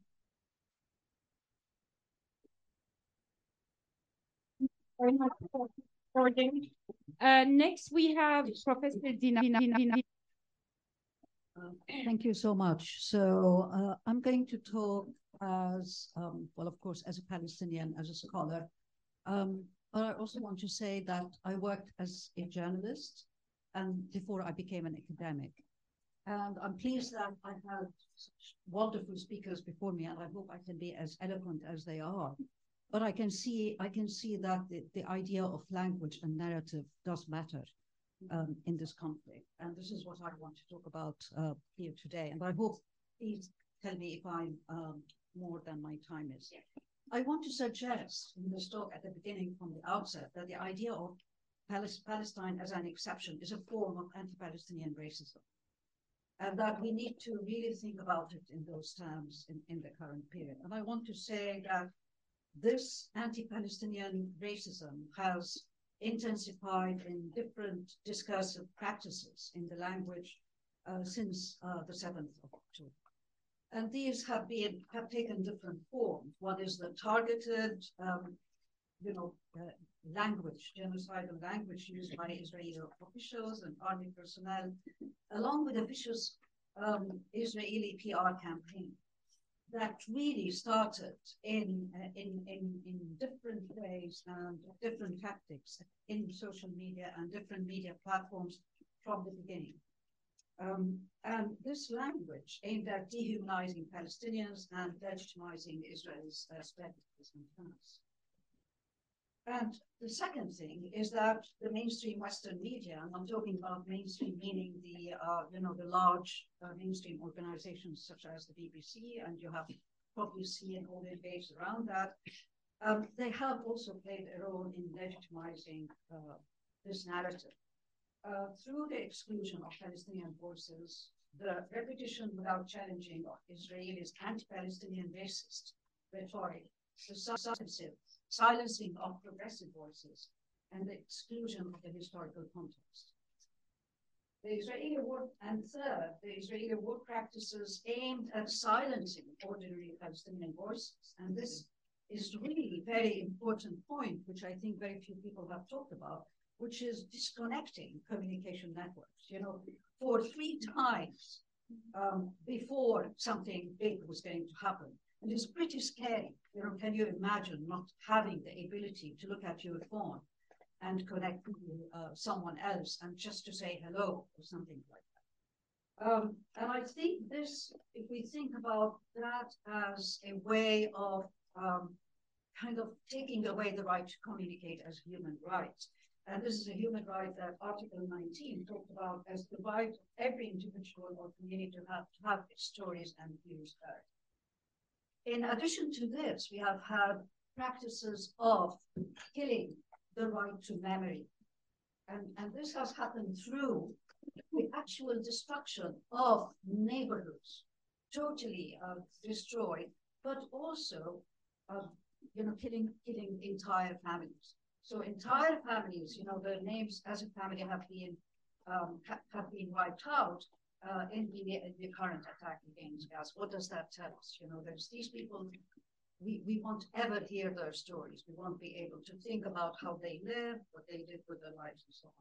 Very much for recording. Next, we have Professor Dina. Thank you so much. So I'm going to talk as, well, of course, as a Palestinian, as a scholar. But I also want to say that I worked as a journalist and before I became an academic. And I'm pleased that I have such wonderful speakers before me, and I hope I can be as eloquent as they are. But I can see that the idea of language and narrative does matter in this conflict. And this is what I want to talk about here today. And I hope, please tell me if I'm more than my time is. I want to suggest in this talk at the beginning from the outset that the idea of Palestine as an exception is a form of anti-Palestinian racism. And that we need to really think about it in those terms in the current period. And I want to say that this anti-Palestinian racism has intensified in different discursive practices in the language since the 7th of October. And these have taken different forms. One is the targeted, language, genocidal language used by Israeli officials and army personnel, along with officials' Israeli PR campaign that really started in different ways and different tactics in social media and different media platforms from the beginning. And this language aimed at dehumanizing Palestinians and legitimizing Israel's spectacles and plans. And the second thing is that the mainstream Western media, and I'm talking about mainstream meaning the large mainstream organizations such as the BBC, and you have probably seen all the debates around that, they have also played a role in legitimizing this narrative. Through the exclusion of Palestinian voices, the repetition without challenging of Israelis' anti-Palestinian racist rhetoric, the silencing of progressive voices, and the exclusion of the historical context. The Israeli war, and third, the Israeli war practices aimed at silencing ordinary Palestinian voices. And this is really a very important point, which I think very few people have talked about, which is disconnecting communication networks. For 3 times before something big was going to happen. And it's pretty scary. Can you imagine not having the ability to look at your phone and connect to someone else and just to say hello or something like that? And I think this, if we think about that as a way of kind of taking away the right to communicate as human rights, and this is a human right that Article 19 talked about as the right of every individual or community to have its stories and views heard. In addition to this, we have had practices of killing the right to memory. And this has happened through the actual destruction of neighborhoods, totally destroyed, but also, killing entire families. So entire families, their names as a family have been wiped out in the current attack against Gaza. What does that tell us? There's these people. We won't ever hear their stories. We won't be able to think about how they live, what they did with their lives, and so on.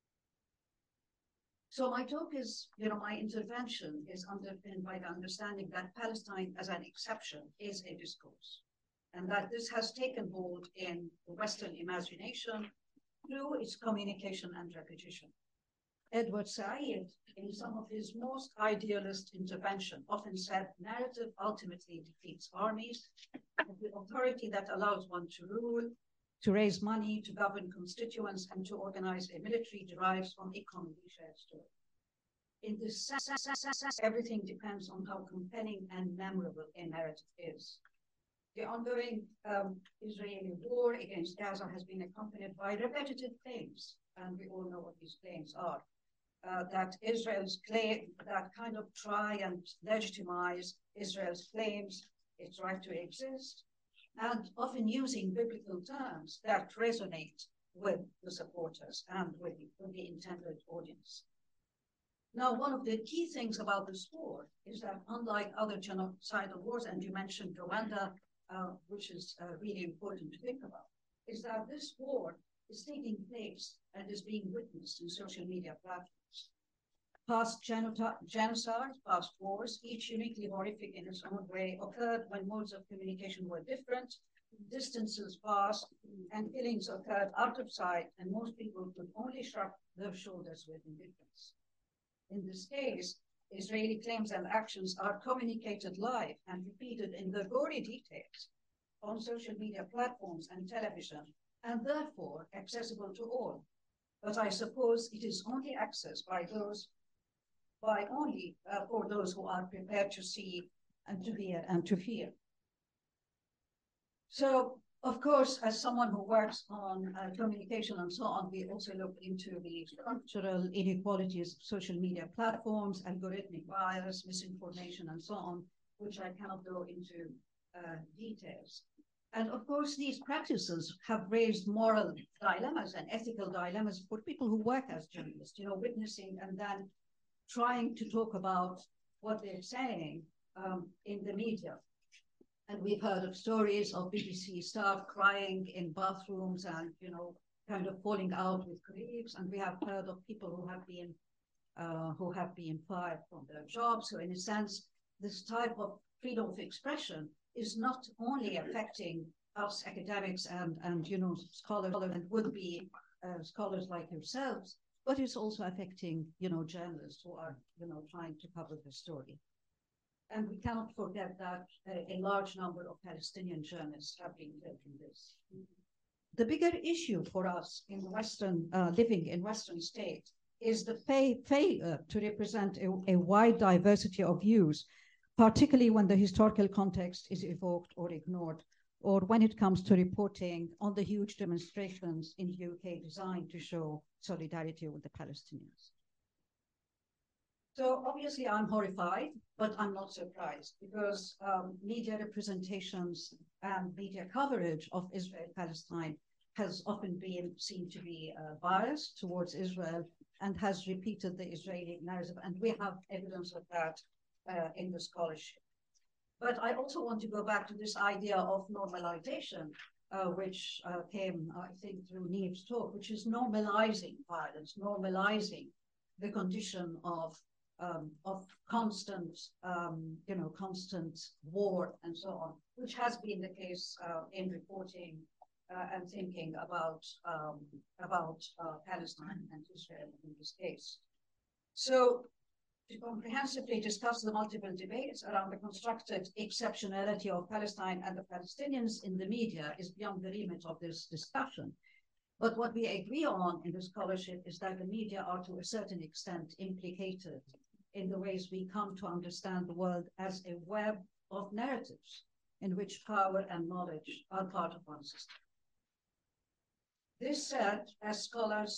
So my talk is, my intervention is underpinned by the understanding that Palestine as an exception is a discourse, and that this has taken hold in the Western imagination through its communication and repetition. Edward Said, in some of his most idealist intervention, often said, narrative ultimately defeats armies, and the authority that allows one to rule, to raise money, to govern constituents, and to organize a military derives from a commonly shared story. In this sense, everything depends on how compelling and memorable a narrative is. The ongoing Israeli war against Gaza has been accompanied by repetitive claims, and we all know what these claims are. That Israel's claim, that kind of try and legitimize Israel's claims, its right to exist, and often using biblical terms that resonate with the supporters and with the intended audience. Now, one of the key things about this war is that unlike other genocidal wars, and you mentioned Rwanda, which is really important to think about, is that this war is taking place and is being witnessed in social media platforms. Past genocides, past wars, each uniquely horrific in its own way, occurred when modes of communication were different, distances passed, and killings occurred out of sight, and most people could only shrug their shoulders with indifference. In this case, Israeli claims and actions are communicated live and repeated in the gory details on social media platforms and television, and therefore accessible to all. But I suppose it is only accessed for those who are prepared to see and to hear and to fear. So, of course, as someone who works on communication and so on, we also look into the structural inequalities of social media platforms, algorithmic bias, misinformation, and so on, which I cannot go into details. And of course, these practices have raised moral dilemmas and ethical dilemmas for people who work as journalists, witnessing and then trying to talk about what they're saying in the media. And we've heard of stories of BBC staff crying in bathrooms and, kind of falling out with colleagues. And we have heard of people who have been fired from their jobs. So in a sense, this type of freedom of expression is not only affecting us academics and scholars and would-be scholars like yourselves, but it's also affecting, journalists who are, trying to cover the story. And we cannot forget that a large number of Palestinian journalists have been killed in this. The bigger issue for us in Western, living in Western states is the failure to represent a wide diversity of views, particularly when the historical context is evoked or ignored, or when it comes to reporting on the huge demonstrations in the UK designed to show solidarity with the Palestinians. So obviously I'm horrified, but I'm not surprised because media representations and media coverage of Israel-Palestine has often been seen to be biased towards Israel and has repeated the Israeli narrative. And we have evidence of that in the scholarship. But I also want to go back to this idea of normalization, which came, I think, through Neve's talk, which is normalizing violence, normalizing the condition of constant, constant war and so on, which has been the case in reporting and thinking about Palestine and Israel in this case. So, to comprehensively discuss the multiple debates around the constructed exceptionality of Palestine and the Palestinians in the media is beyond the remit of this discussion. But what we agree on in the scholarship is that the media are to a certain extent implicated in the ways we come to understand the world as a web of narratives in which power and knowledge are part of one system. This said, as scholars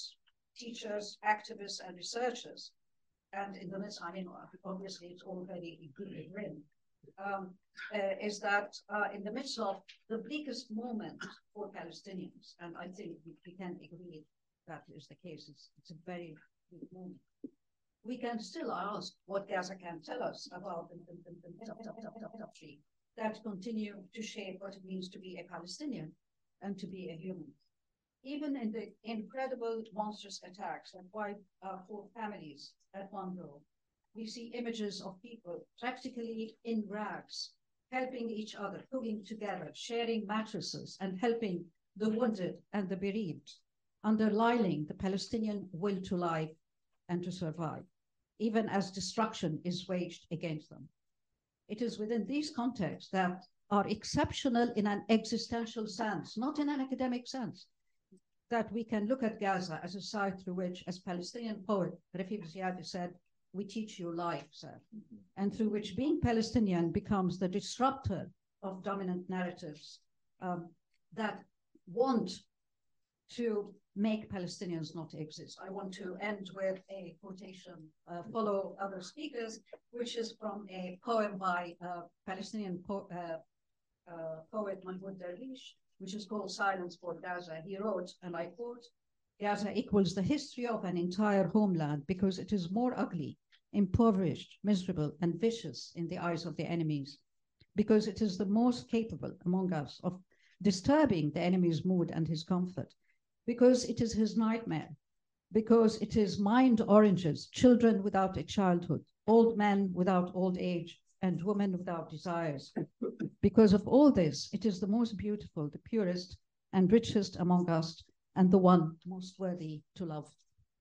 teachers, activists, and researchers. And in the midst, I mean, obviously it's all very good and grim, is that in the midst of the bleakest moment for Palestinians, and I think we can agree that is the case, it's a very bleak moment. We can still ask what Gaza can tell us about the that continue to shape what it means to be a Palestinian and to be a human. Even in the incredible monstrous attacks that wiped 4 families at one go, we see images of people practically in rags, helping each other, cooking together, sharing mattresses, and helping the wounded and the bereaved, underlining the Palestinian will to life and to survive, even as destruction is waged against them. It is within these contexts that are exceptional in an existential sense, not in an academic sense, that we can look at Gaza as a site through which, as Palestinian poet Rafik Ziadi said, we teach you life, sir, and through which being Palestinian becomes the disruptor of dominant narratives that want to make Palestinians not exist. I want to end with a quotation, follow other speakers, which is from a poem by Palestinian poet Mahmoud Darwish, which is called Silence for Gaza. He wrote, and I quote, "Gaza equals the history of an entire homeland because it is more ugly, impoverished, miserable, and vicious in the eyes of the enemies, because it is the most capable among us of disturbing the enemy's mood and his comfort, because it is his nightmare, because it is mind oranges, children without a childhood, old men without old age, and women without desires. Because of all this, it is the most beautiful, the purest, and richest among us, and the one most worthy to love."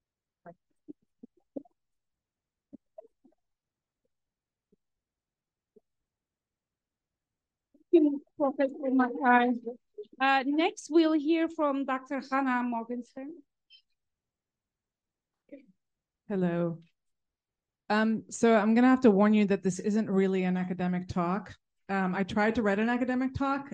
Thank you, Professor Makai. Next, we'll hear from Dr. Hannah Morgenstern. Hello. So I'm going to have to warn you that this isn't really an academic talk. I tried to write an academic talk,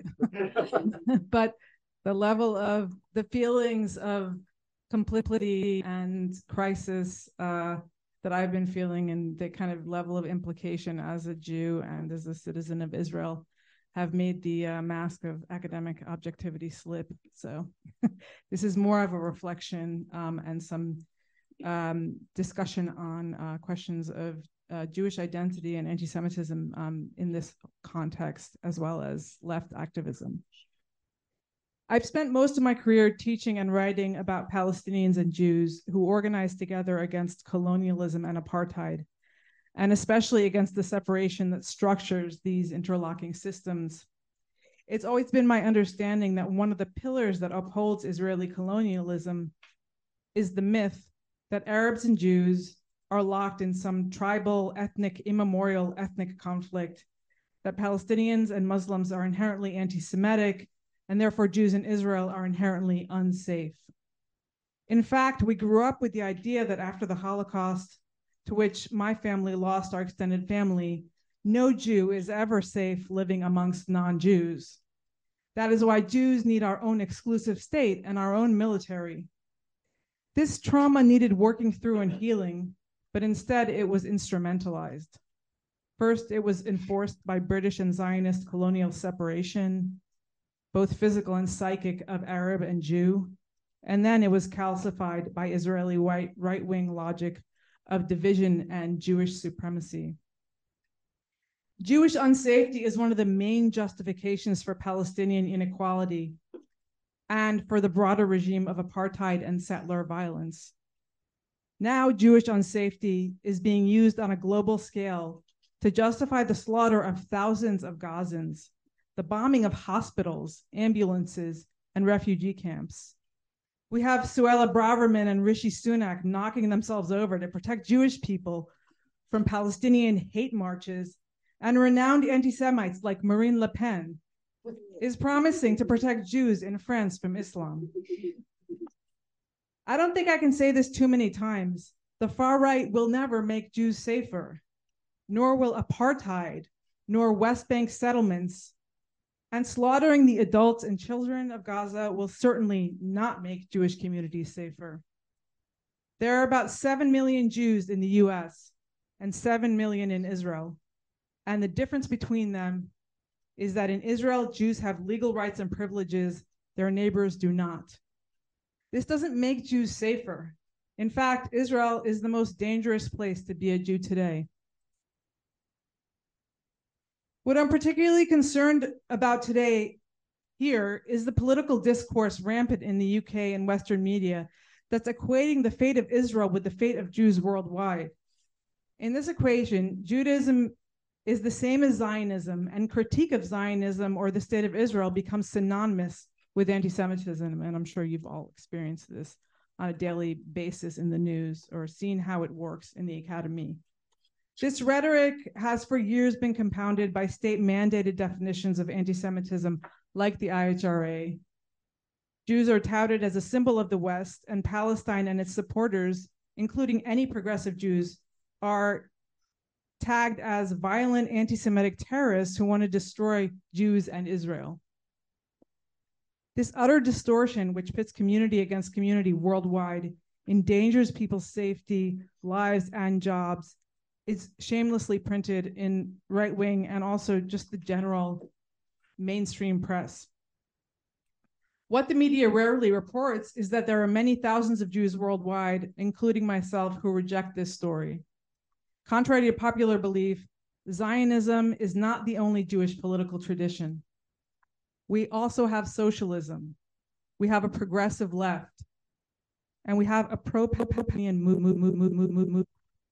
but the level of the feelings of complicity and crisis that I've been feeling, and the kind of level of implication as a Jew and as a citizen of Israel, have made the mask of academic objectivity slip. So this is more of a reflection and some discussion on questions of Jewish identity and anti-Semitism in this context, as well as left activism. I've spent most of my career teaching and writing about Palestinians and Jews who organized together against colonialism and apartheid, and especially against the separation that structures these interlocking systems. It's always been my understanding that one of the pillars that upholds Israeli colonialism is the myth that Arabs and Jews are locked in some tribal, ethnic, immemorial ethnic conflict, that Palestinians and Muslims are inherently anti-Semitic, and therefore Jews in Israel are inherently unsafe. In fact, we grew up with the idea that after the Holocaust, to which my family lost our extended family, no Jew is ever safe living amongst non-Jews. That is why Jews need our own exclusive state and our own military. This trauma needed working through and healing, but instead it was instrumentalized. First, it was enforced by British and Zionist colonial separation, both physical and psychic, of Arab and Jew. And then it was calcified by Israeli right-wing logic of division and Jewish supremacy. Jewish unsafety is one of the main justifications for Palestinian inequality and for the broader regime of apartheid and settler violence. Now, Jewish unsafety is being used on a global scale to justify the slaughter of thousands of Gazans, the bombing of hospitals, ambulances, and refugee camps. We have Suella Braverman and Rishi Sunak knocking themselves over to protect Jewish people from Palestinian hate marches, and renowned anti-Semites like Marine Le Pen is promising to protect Jews in France from Islam. I don't think I can say this too many times. The far right will never make Jews safer, nor will apartheid, nor West Bank settlements, and slaughtering the adults and children of Gaza will certainly not make Jewish communities safer. There are about 7 million Jews in the US and 7 million in Israel. And the difference between them is that in Israel, Jews have legal rights and privileges their neighbors do not. This doesn't make Jews safer. In fact, Israel is the most dangerous place to be a Jew today. What I'm particularly concerned about today here is the political discourse rampant in the UK and Western media that's equating the fate of Israel with the fate of Jews worldwide. In this equation, Judaism is the same as Zionism, and critique of Zionism or the state of Israel becomes synonymous with anti-Semitism, and I'm sure you've all experienced this on a daily basis in the news or seen how it works in the academy. This rhetoric has for years been compounded by state-mandated definitions of anti-Semitism like the IHRA. Jews are touted as a symbol of the West, and Palestine and its supporters, including any progressive Jews, are tagged as violent anti-Semitic terrorists who want to destroy Jews and Israel. This utter distortion, which pits community against community worldwide, endangers people's safety, lives, and jobs, is shamelessly printed in right-wing and also just the general mainstream press. What the media rarely reports is that there are many thousands of Jews worldwide, including myself, who reject this story. Contrary to popular belief, Zionism is not the only Jewish political tradition. We also have socialism. We have a progressive left. And we have a pro-Palestinian movement.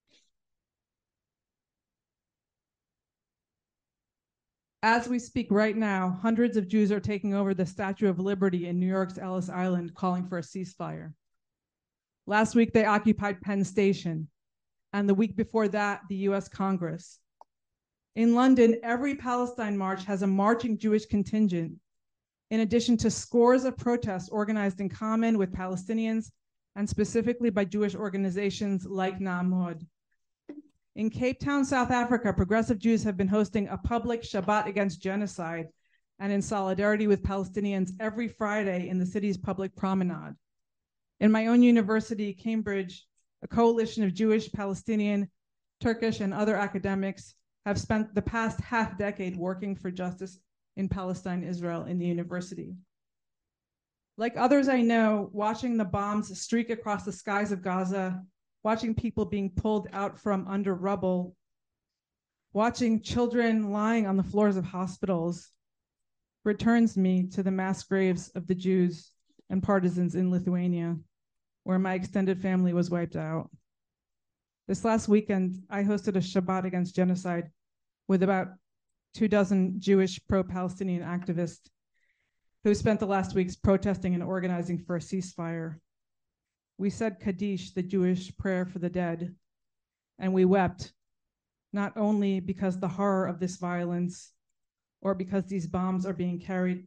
As we speak right now, hundreds of Jews are taking over the Statue of Liberty in New York's Ellis Island, calling for a ceasefire. Last week, they occupied Penn Station, and the week before that, the US Congress. In London, every Palestine march has a marching Jewish contingent, in addition to scores of protests organized in common with Palestinians and specifically by Jewish organizations like Na'amod. In Cape Town, South Africa, progressive Jews have been hosting a public Shabbat against genocide and in solidarity with Palestinians every Friday in the city's public promenade. In my own university, Cambridge, a coalition of Jewish, Palestinian, Turkish, and other academics have spent the past half decade working for justice in Palestine, Israel, in the university. Like others I know, watching the bombs streak across the skies of Gaza, watching people being pulled out from under rubble, watching children lying on the floors of hospitals, returns me to the mass graves of the Jews and partisans in Lithuania, where my extended family was wiped out. This last weekend, I hosted a Shabbat against genocide with about 24 Jewish pro-Palestinian activists who spent the last weeks protesting and organizing for a ceasefire. We said Kaddish, the Jewish prayer for the dead, and we wept, not only because the horror of this violence or because these bombings are being carried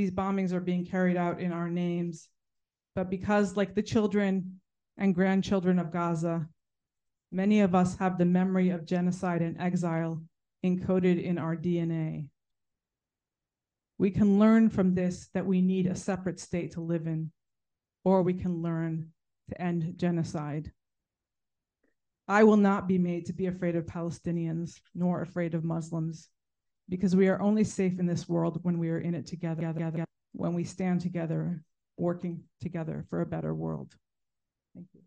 out in our names, but because, like the children and grandchildren of Gaza, many of us have the memory of genocide and exile encoded in our DNA. We can learn from this that we need a separate state to live in, or we can learn to end genocide. I will not be made to be afraid of Palestinians, nor afraid of Muslims, because we are only safe in this world when we are in it together, when we stand together, working together for a better world. Thank you.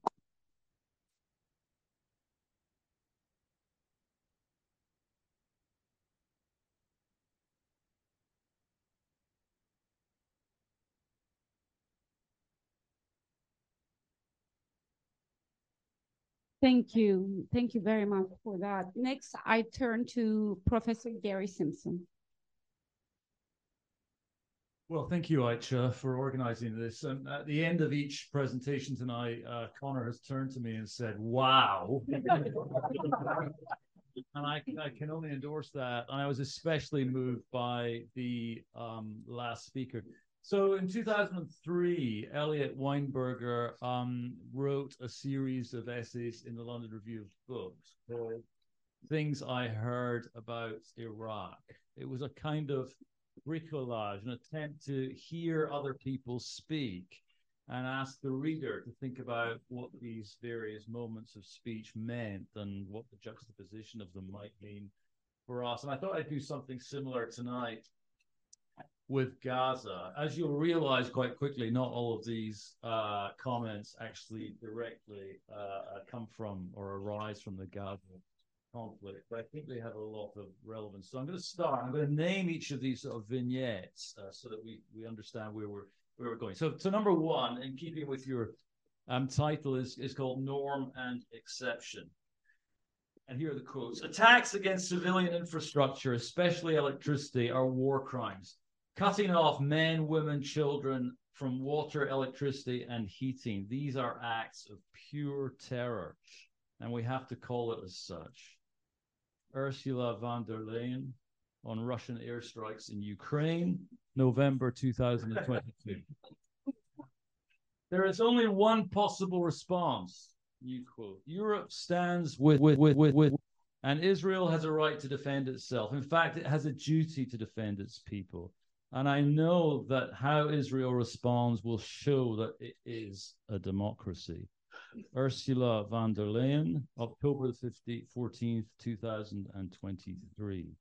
Thank you. Thank you very much for that. Next, I turn to Professor Gary Simpson. Well, thank you, Aicha, for organizing this. And at the end of each presentation tonight, Connor has turned to me and said, wow. And I can only endorse that. And I was especially moved by the last speaker. So in 2003, Elliot Weinberger wrote a series of essays in the London Review of Books called Things I Heard About Iraq. It was a kind of bricolage, an attempt to hear other people speak and ask the reader to think about what these various moments of speech meant and what the juxtaposition of them might mean for us. And I thought I'd do something similar tonight with Gaza. As you'll realize quite quickly, not all of these comments actually directly come from or arise from the Gaza conflict, but I think they have a lot of relevance. So I'm going to start. I'm going to name each of these sort of vignettes so that we understand where we're going. So number one, in keeping with your title, is called Norm and Exception. And here are the quotes. Attacks against civilian infrastructure, especially electricity, are war crimes. Cutting off men, women, children from water, electricity, and heating. These are acts of pure terror, and we have to call it as such. Ursula von der Leyen on Russian airstrikes in Ukraine, November 2022. There is only one possible response, new quote. Europe stands with, and Israel has a right to defend itself. In fact, it has a duty to defend its people. And I know that how Israel responds will show that it is a democracy. Ursula von der Leyen, October 14th, 2023.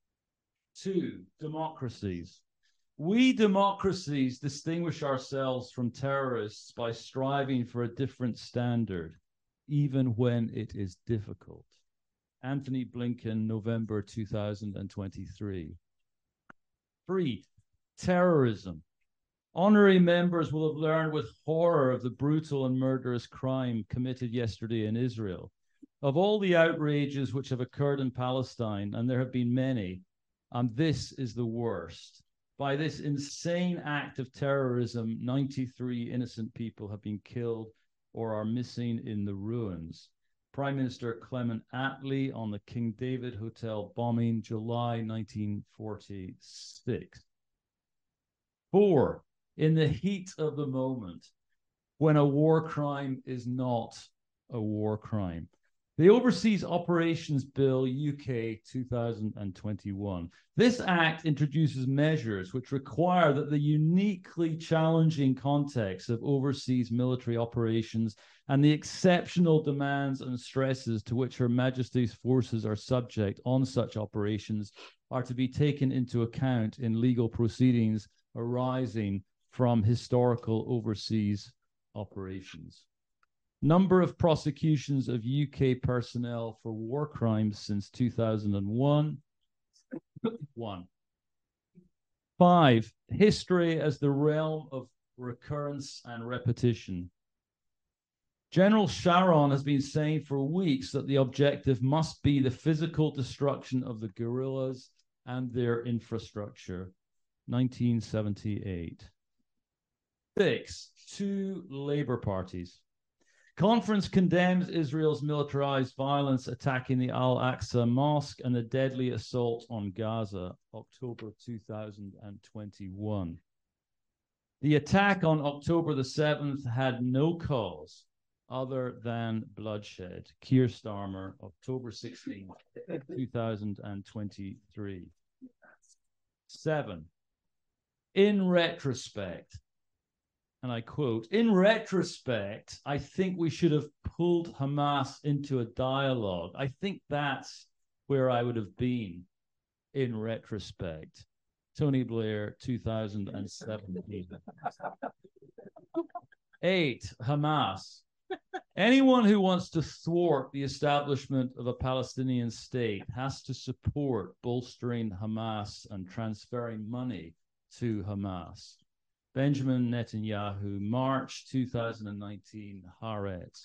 2. Democracies. We democracies distinguish ourselves from terrorists by striving for a different standard, even when it is difficult. Anthony Blinken, November 2023. 3. Terrorism. Honorary members will have learned with horror of the brutal and murderous crime committed yesterday in Israel. Of all the outrages which have occurred in Palestine, and there have been many, this is the worst. By this insane act of terrorism, 93 innocent people have been killed or are missing in the ruins. Prime Minister Clement Attlee on the King David Hotel bombing, July 1946. 4. In the heat of the moment, when a war crime is not a war crime. The Overseas Operations Bill, UK 2021. This act introduces measures which require that the uniquely challenging context of overseas military operations and the exceptional demands and stresses to which Her Majesty's forces are subject on such operations are to be taken into account in legal proceedings arising from historical overseas operations. Number of prosecutions of UK personnel for war crimes since 2001. 1. 5. History as the realm of recurrence and repetition. General Sharon has been saying for weeks that the objective must be the physical destruction of the guerrillas and their infrastructure. 1978. 6. 2 Labour parties. Conference condemns Israel's militarized violence attacking the Al-Aqsa Mosque and the deadly assault on Gaza, October 2021. The attack on October the 7th had no cause other than bloodshed. Keir Starmer, October 16, 2023. 7. In retrospect, and I quote, in retrospect, I think we should have pulled Hamas into a dialogue. I think that's where I would have been in retrospect. Tony Blair, 2017. 8, Hamas. Anyone who wants to thwart the establishment of a Palestinian state has to support bolstering Hamas and transferring money to Hamas. Benjamin Netanyahu, March 2019, Haaretz.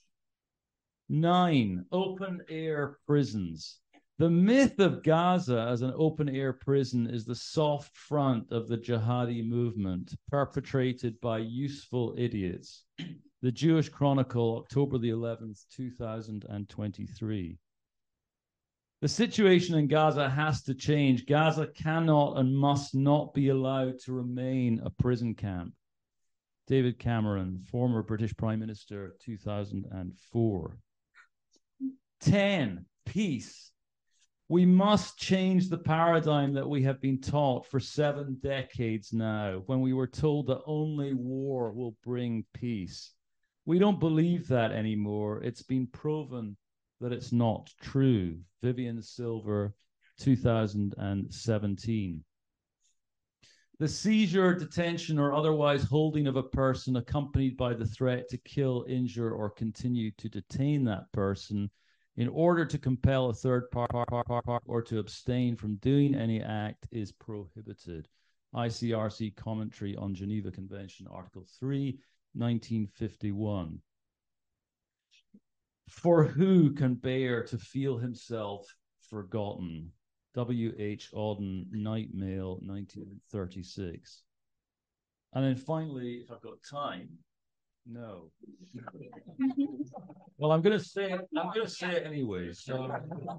9, open-air prisons. The myth of Gaza as an open-air prison is the soft front of the jihadi movement perpetrated by useful idiots. The Jewish Chronicle, October the 11th, 2023. The situation in Gaza has to change. Gaza cannot and must not be allowed to remain a prison camp. David Cameron, former British Prime Minister, 2004. 10, peace. We must change the paradigm that we have been taught for 7 decades now, when we were told that only war will bring peace. We don't believe that anymore. It's been proven that it's not true. Vivian Silver, 2017. The seizure, detention, or otherwise holding of a person accompanied by the threat to kill, injure, or continue to detain that person in order to compel a third party or to abstain from doing any act is prohibited. ICRC Commentary on Geneva Convention, Article 3, 1951. For who can bear to feel himself forgotten? W.H. Auden, Night Mail, 1936. And then finally, if I've got time, no. Well, I'm gonna say it anyway. So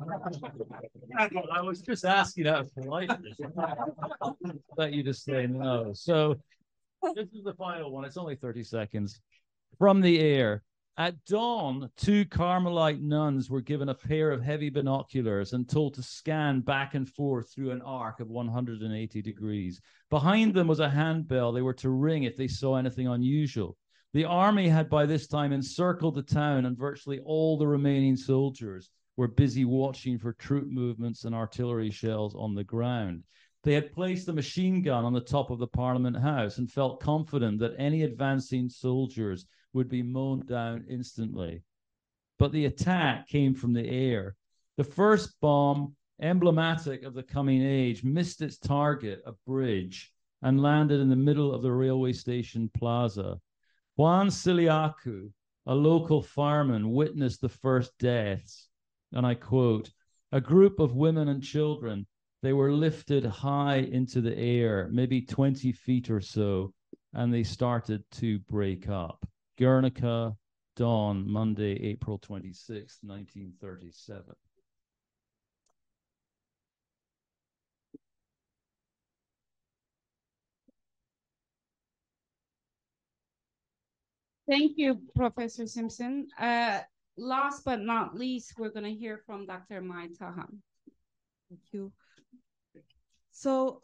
I was just asking out of politeness. Let you just say no. So this is the final one. It's only 30 seconds. From the air. At dawn, 2 Carmelite nuns were given a pair of heavy binoculars and told to scan back and forth through an arc of 180 degrees. Behind them was a handbell they were to ring if they saw anything unusual. The army had by this time encircled the town, and virtually all the remaining soldiers were busy watching for troop movements and artillery shells on the ground. They had placed a machine gun on the top of the Parliament House and felt confident that any advancing soldiers would be mown down instantly. But the attack came from the air. The first bomb, emblematic of the coming age, missed its target, a bridge, and landed in the middle of the railway station plaza. Juan Siliacu, a local fireman, witnessed the first deaths, and I quote, "A group of women and children, they were lifted high into the air, maybe 20 feet or so, and they started to break up." Guernica, Dawn, Monday, April 26, 1937. Thank you, Professor Simpson. Last but not least, we're going to hear from Dr. Mai Taha. Thank you. So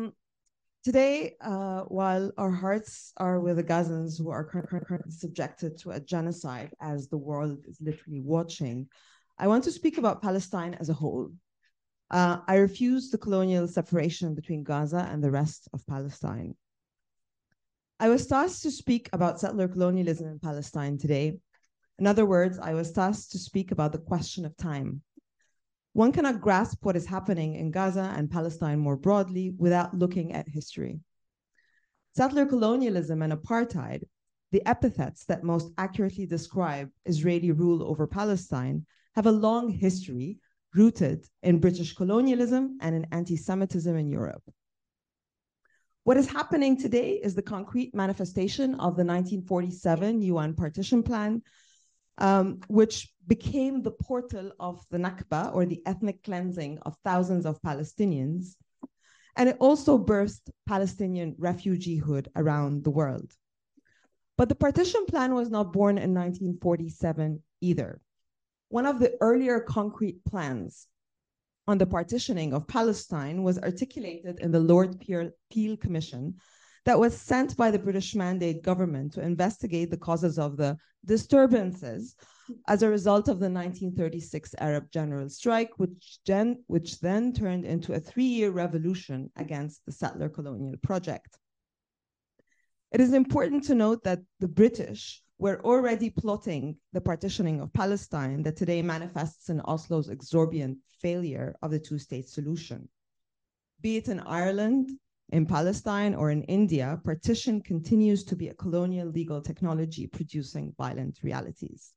today, while our hearts are with the Gazans who are currently subjected to a genocide as the world is literally watching, I want to speak about Palestine as a whole. I refuse the colonial separation between Gaza and the rest of Palestine. I was tasked to speak about settler colonialism in Palestine today. In other words, I was tasked to speak about the question of time. One cannot grasp what is happening in Gaza and Palestine more broadly without looking at history. Settler colonialism and apartheid, the epithets that most accurately describe Israeli rule over Palestine, have a long history rooted in British colonialism and in anti-Semitism in Europe. What is happening today is the concrete manifestation of the 1947 UN partition plan, which became the portal of the Nakba, or the ethnic cleansing of thousands of Palestinians. And it also birthed Palestinian refugeehood around the world. But the partition plan was not born in 1947 either. One of the earlier concrete plans on the partitioning of Palestine was articulated in the Lord Peel Commission that was sent by the British Mandate government to investigate the causes of the disturbances as a result of the 1936 Arab general strike, which then turned into a 3-year revolution against the settler colonial project. It is important to note that the British were already plotting the partitioning of Palestine that today manifests in Oslo's exorbitant failure of the two-state solution. Be it in Ireland, in Palestine, or in India, partition continues to be a colonial legal technology producing violent realities.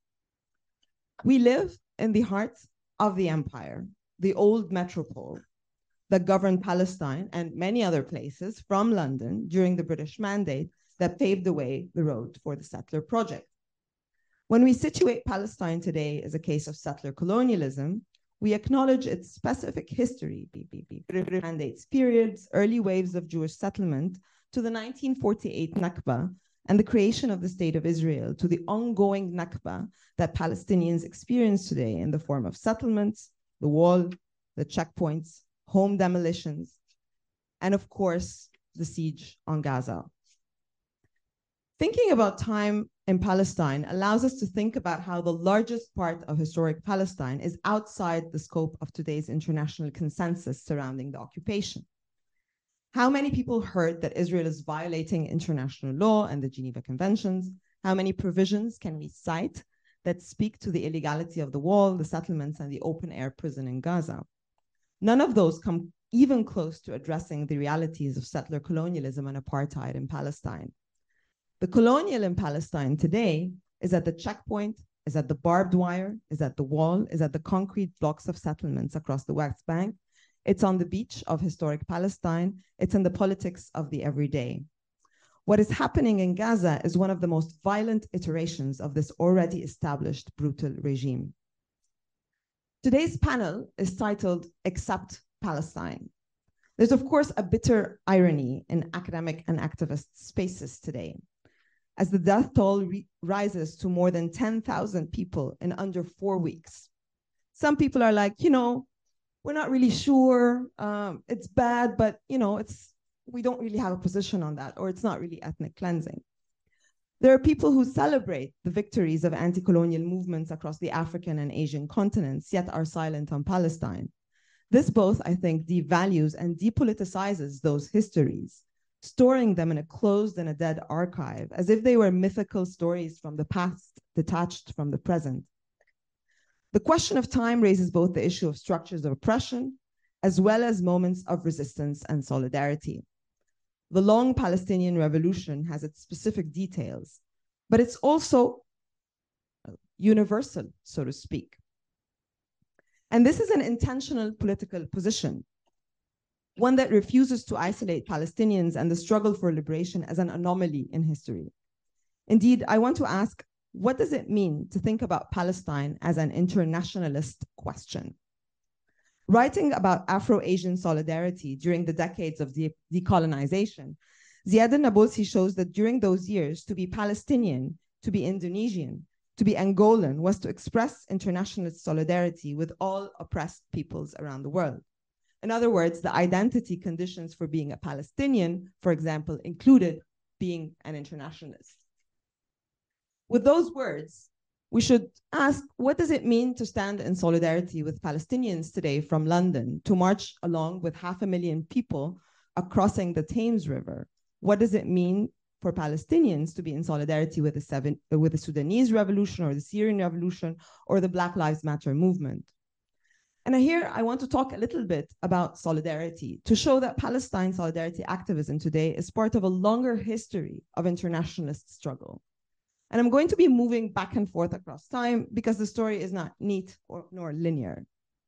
We live in the heart of the empire, the old metropole that governed Palestine and many other places from London during the British Mandate that paved the road for the settler project. When we situate Palestine today as a case of settler colonialism, we acknowledge its specific history, British Mandate's periods, early waves of Jewish settlement, to the 1948 Nakba and the creation of the State of Israel, to the ongoing Nakba that Palestinians experience today in the form of settlements, the wall, the checkpoints, home demolitions, and of course, the siege on Gaza. Thinking about time in Palestine allows us to think about how the largest part of historic Palestine is outside the scope of today's international consensus surrounding the occupation. How many people heard that Israel is violating international law and the Geneva Conventions? How many provisions can we cite that speak to the illegality of the wall, the settlements, and the open-air prison in Gaza? None of those come even close to addressing the realities of settler colonialism and apartheid in Palestine. The colonial in Palestine today is at the checkpoint, is at the barbed wire, is at the wall, is at the concrete blocks of settlements across the West Bank. It's on the beach of historic Palestine. It's in the politics of the everyday. What is happening in Gaza is one of the most violent iterations of this already established brutal regime. Today's panel is titled Accept Palestine. There's, of course, a bitter irony in academic and activist spaces today, as the death toll rises to more than 10,000 people in under 4 weeks. Some people are like, we're not really sure, it's bad, but we don't really have a position on that, or it's not really ethnic cleansing. There are people who celebrate the victories of anti-colonial movements across the African and Asian continents, yet are silent on Palestine. This both, I think, devalues and depoliticizes those histories, storing them in a closed and a dead archive, as if they were mythical stories from the past, detached from the present. The question of time raises both the issue of structures of oppression, as well as moments of resistance and solidarity. The long Palestinian revolution has its specific details, but it's also universal, so to speak. And this is an intentional political position, one that refuses to isolate Palestinians and the struggle for liberation as an anomaly in history. Indeed, I want to ask, what does it mean to think about Palestine as an internationalist question? Writing about Afro-Asian solidarity during the decades of decolonization, Ziad al-Nabulsi shows that during those years, to be Palestinian, to be Indonesian, to be Angolan was to express internationalist solidarity with all oppressed peoples around the world. In other words, the identity conditions for being a Palestinian, for example, included being an internationalist. With those words, we should ask, what does it mean to stand in solidarity with Palestinians today from London, to march along with 500,000 people crossing the Thames River? What does it mean for Palestinians to be in solidarity with the Sudanese revolution or the Syrian revolution or the Black Lives Matter movement? And here I want to talk a little bit about solidarity to show that Palestine solidarity activism today is part of a longer history of internationalist struggle. And I'm going to be moving back and forth across time because the story is not neat nor linear.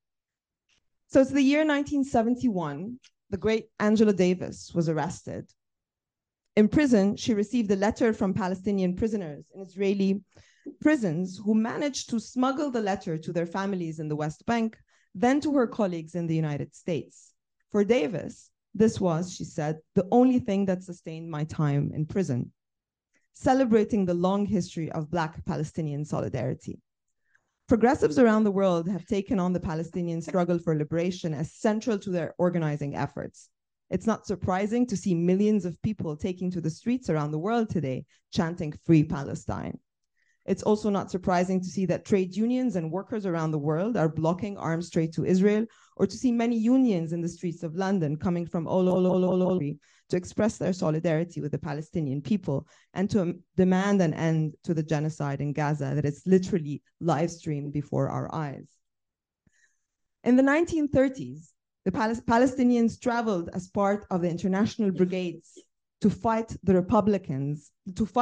So it's the year 1971, the great Angela Davis was arrested. In prison, she received a letter from Palestinian prisoners in Israeli prisons who managed to smuggle the letter to their families in the West Bank, then to her colleagues in the United States. For Davis, this was, she said, the only thing that sustained my time in prison, celebrating the long history of Black Palestinian solidarity. Progressives around the world have taken on the Palestinian struggle for liberation as central to their organizing efforts. It's not surprising to see millions of people taking to the streets around the world today, chanting "Free Palestine." It's also not surprising to see that trade unions and workers around the world are blocking arms trade to Israel, or to see many unions in the streets of London coming from all over to express their solidarity with the Palestinian people and to demand an end to the genocide in Gaza that is literally live streamed before our eyes. In the 1930s, the Palestinians traveled as part of the international brigades to fight with the Republicans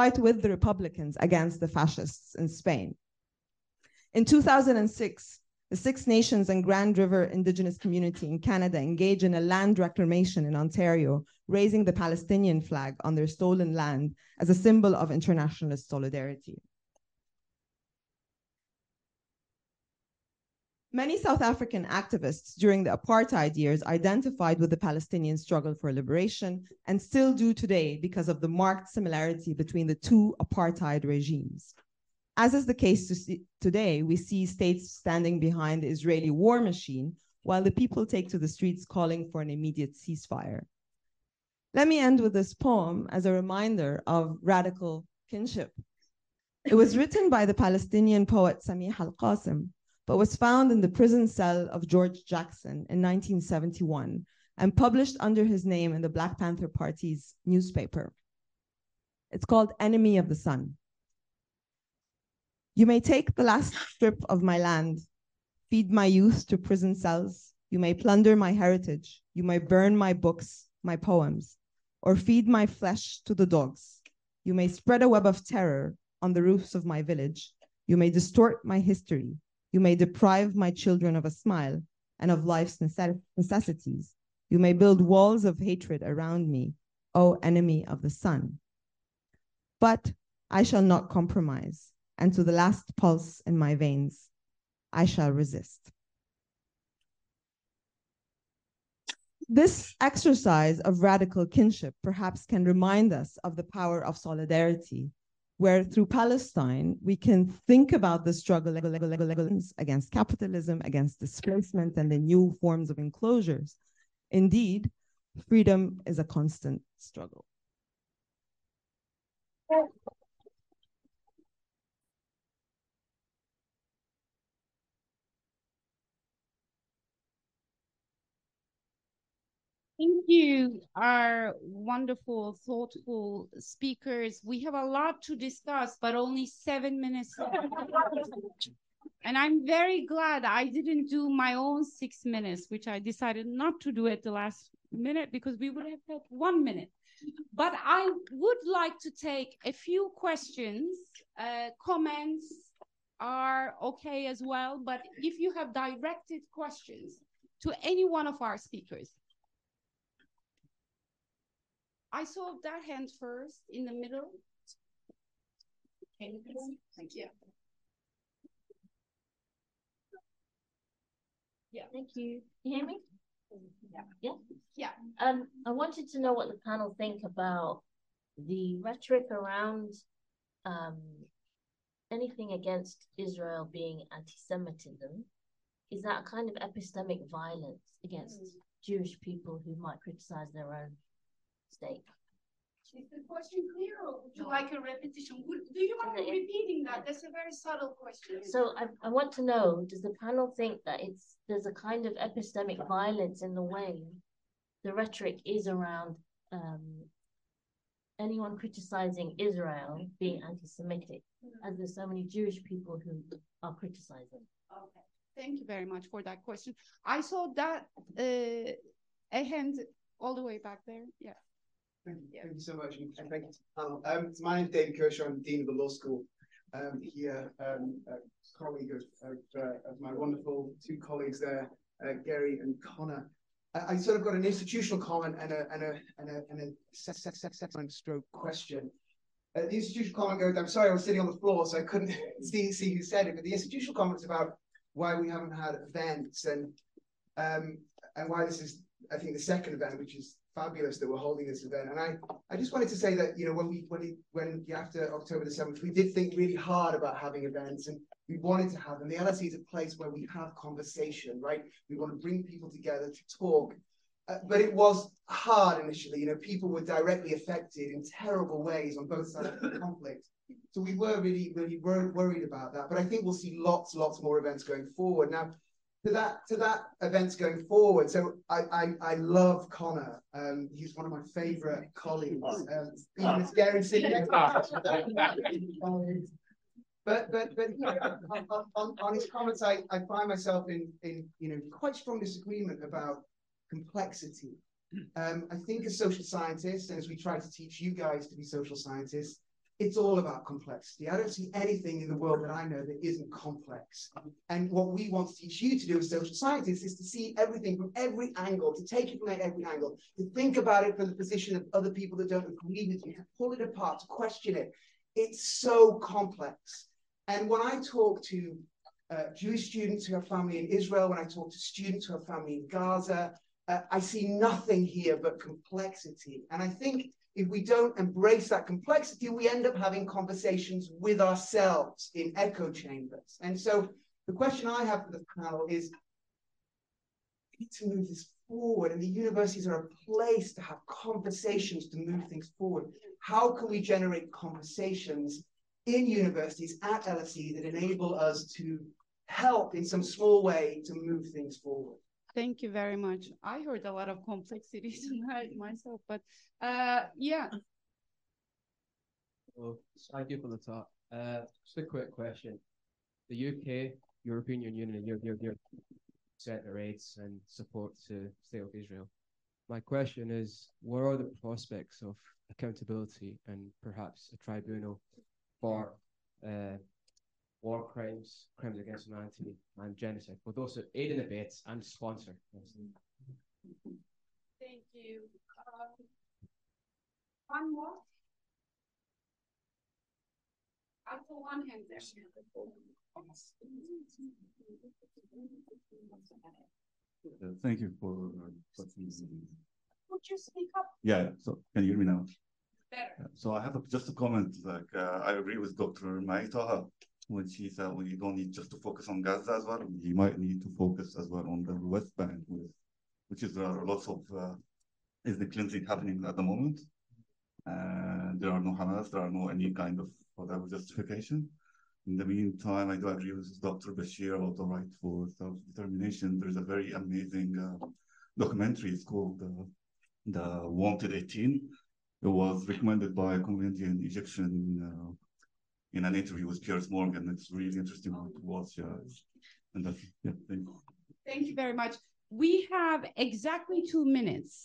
against the fascists in Spain. In 2006, the Six Nations and Grand River Indigenous community in Canada engaged in a land reclamation in Ontario, raising the Palestinian flag on their stolen land as a symbol of internationalist solidarity. Many South African activists during the apartheid years identified with the Palestinian struggle for liberation and still do today because of the marked similarity between the two apartheid regimes. As is the case today, we see states standing behind the Israeli war machine while the people take to the streets calling for an immediate ceasefire. Let me end with this poem as a reminder of radical kinship. It was written by the Palestinian poet Samih al-Qasim, but was found in the prison cell of George Jackson in 1971 and published under his name in the Black Panther Party's newspaper. It's called Enemy of the Sun. You may take the last strip of my land, feed my youth to prison cells. You may plunder my heritage. You may burn my books, my poems, or feed my flesh to the dogs. You may spread a web of terror on the roofs of my village. You may distort my history. You may deprive my children of a smile and of life's necessities. You may build walls of hatred around me, O enemy of the sun. But I shall not compromise, and to the last pulse in my veins, I shall resist. This exercise of radical kinship perhaps can remind us of the power of solidarity, where through Palestine, we can think about the struggle against capitalism, against displacement, and the new forms of enclosures. Indeed, freedom is a constant struggle. Thank you, our wonderful, thoughtful speakers. We have a lot to discuss, but only 7 minutes left. And I'm very glad I didn't do my own 6 minutes, which I decided not to do at the last minute because we would have had 1 minute. But I would like to take a few questions. Comments are okay as well, but if you have directed questions to any one of our speakers. I saw that hand first in the middle. Okay, thank you. Yeah. Thank you. Can you hear me? Yeah. Yeah. I wanted to know what the panel think about the rhetoric around anything against Israel being anti-Semitism. Is that a kind of epistemic violence against Jewish people who might criticize their own state? Is the question clear, or would you like a repetition? Do you mind repeating that? That's a very subtle question. So I want to know, does the panel think that there's a kind of epistemic violence in the way the rhetoric is around anyone criticizing Israel being anti-Semitic, as there's so many Jewish people who are criticizing? Okay, thank you very much for that question. I saw that a hand all the way back there. Yeah. Thank you so much, and thank you to the panel. So my name is David Kershaw. I'm Dean of the Law School here, a colleague of my wonderful two colleagues there, Gary and Connor. I sort of got an institutional comment and a stroke question. The institutional comment goes, I'm sorry, I was sitting on the floor, so I couldn't see who said it, but the institutional comment is about why we haven't had events and why this is, I think, the second event, which is fabulous that we're holding this event. And I just wanted to say that, you know, when after October the 7th, we did think really hard about having events, and we wanted to have them. The LSE is a place where we have conversation, right? We want to bring people together to talk. But it was hard initially. You know, people were directly affected in terrible ways on both sides of the conflict. So we were really worried about that. But I think we'll see lots more events going forward. Now, to that events going forward. So I love Connor. He's one of my favorite colleagues. Even it's Gary sitting But on his comments, I find myself in quite strong disagreement about complexity. I think as social scientists, and as we try to teach you guys to be social scientists, it's all about complexity. I don't see anything in the world that I know that isn't complex. And what we want to teach you to do as social scientists is to see everything from every angle, to take it from every angle, to think about it from the position of other people that don't agree with you, to pull it apart, to question it. It's so complex. And when I talk to Jewish students who have family in Israel, when I talk to students who have family in Gaza, I see nothing here but complexity. And I think if we don't embrace that complexity, we end up having conversations with ourselves in echo chambers. And so the question I have for the panel is, need to move this forward, and the universities are a place to have conversations to move things forward. How can we generate conversations in universities at LSE that enable us to help in some small way to move things forward? Thank you very much. I heard a lot of complexities myself, but yeah. Well, thank you for the talk. Just a quick question. The UK, European Union, and Europe set their rates and support to the State of Israel. My question is, what are the prospects of accountability and perhaps a tribunal for war crimes, crimes against humanity, and genocide, for those who aid and abet and sponsor? Thank you. One more. I put one hand there. Thank you for Would you speak up? Yeah, so can you hear me now? Better. So I have just a comment. Like I agree with Dr. Maitaha when she said we don't need just to focus on Gaza as well. We might need to focus as well on the West Bank, which is there are lots of ethnic cleansing happening at the moment. And there are no Hamas, there are no any kind of whatever justification. In the meantime, I do agree with Dr. Bashir about the right for self-determination. There's a very amazing documentary. It's called The Wanted 18. It was recommended by a comedian Egyptian in an interview with Piers Morgan. It's really interesting to watch. And that's, yeah, thank you. Thank you very much. We have exactly 2 minutes.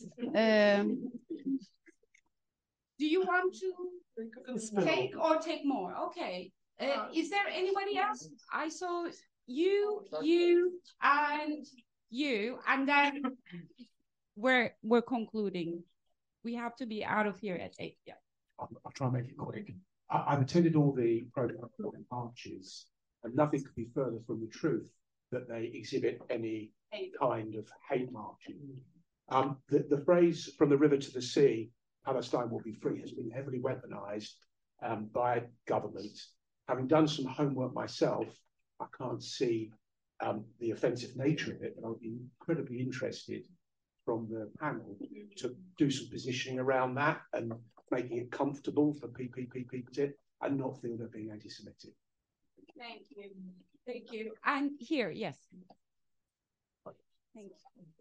Do you want to take more? Okay. Is there anybody else? I saw you, and then we're concluding. We have to be out of here at 8. Yeah. I'll try and make it quick. I've attended all the pro-democratic marches, and nothing could be further from the truth that they exhibit any kind of hate marching. The phrase "from the river to the sea, Palestine will be free" has been heavily weaponized by government. Having done some homework myself, I can't see the offensive nature of it, but I'll be incredibly interested from the panel to do some positioning around that and making it comfortable for people and not feel they're being anti-Semitic. Thank you. Thank you. And here, yes. Thank you.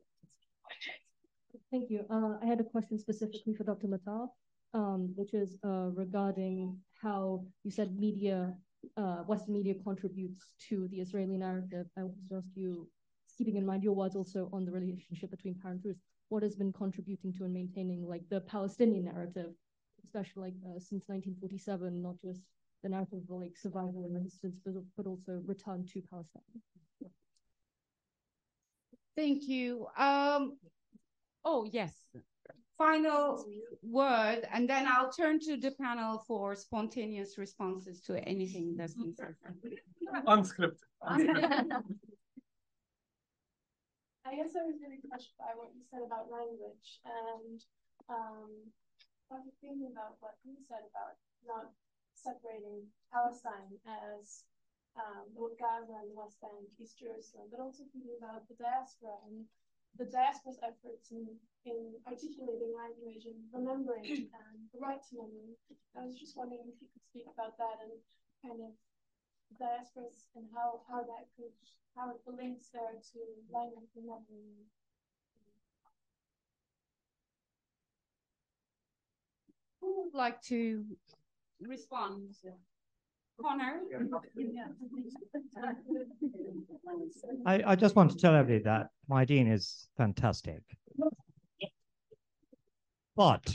Thank you. I had a question specifically for Dr. Matal, which is regarding how you said media, Western media contributes to the Israeli narrative. I was just keeping in mind your words also on the relationship between power and truth. What has been contributing to and maintaining like the Palestinian narrative, especially like since 1947, not just the narrative of like survival and resistance, but also return to Palestine. Thank you. Oh, yes. Final word, and then I'll turn to the panel for spontaneous responses to anything that's been said. Unscripted. I guess I was really touched by what you said about language, and I was thinking about what you said about not separating Palestine as Gaza and the West Bank, East Jerusalem, but also thinking about the diaspora and the diaspora's efforts in articulating language and remembering and the right to memory. I was just wondering if you could speak about that and kind of diasporas and how it links there to language and memory. Who would like to respond? Connor? I just want to tell everybody that my dean is fantastic. But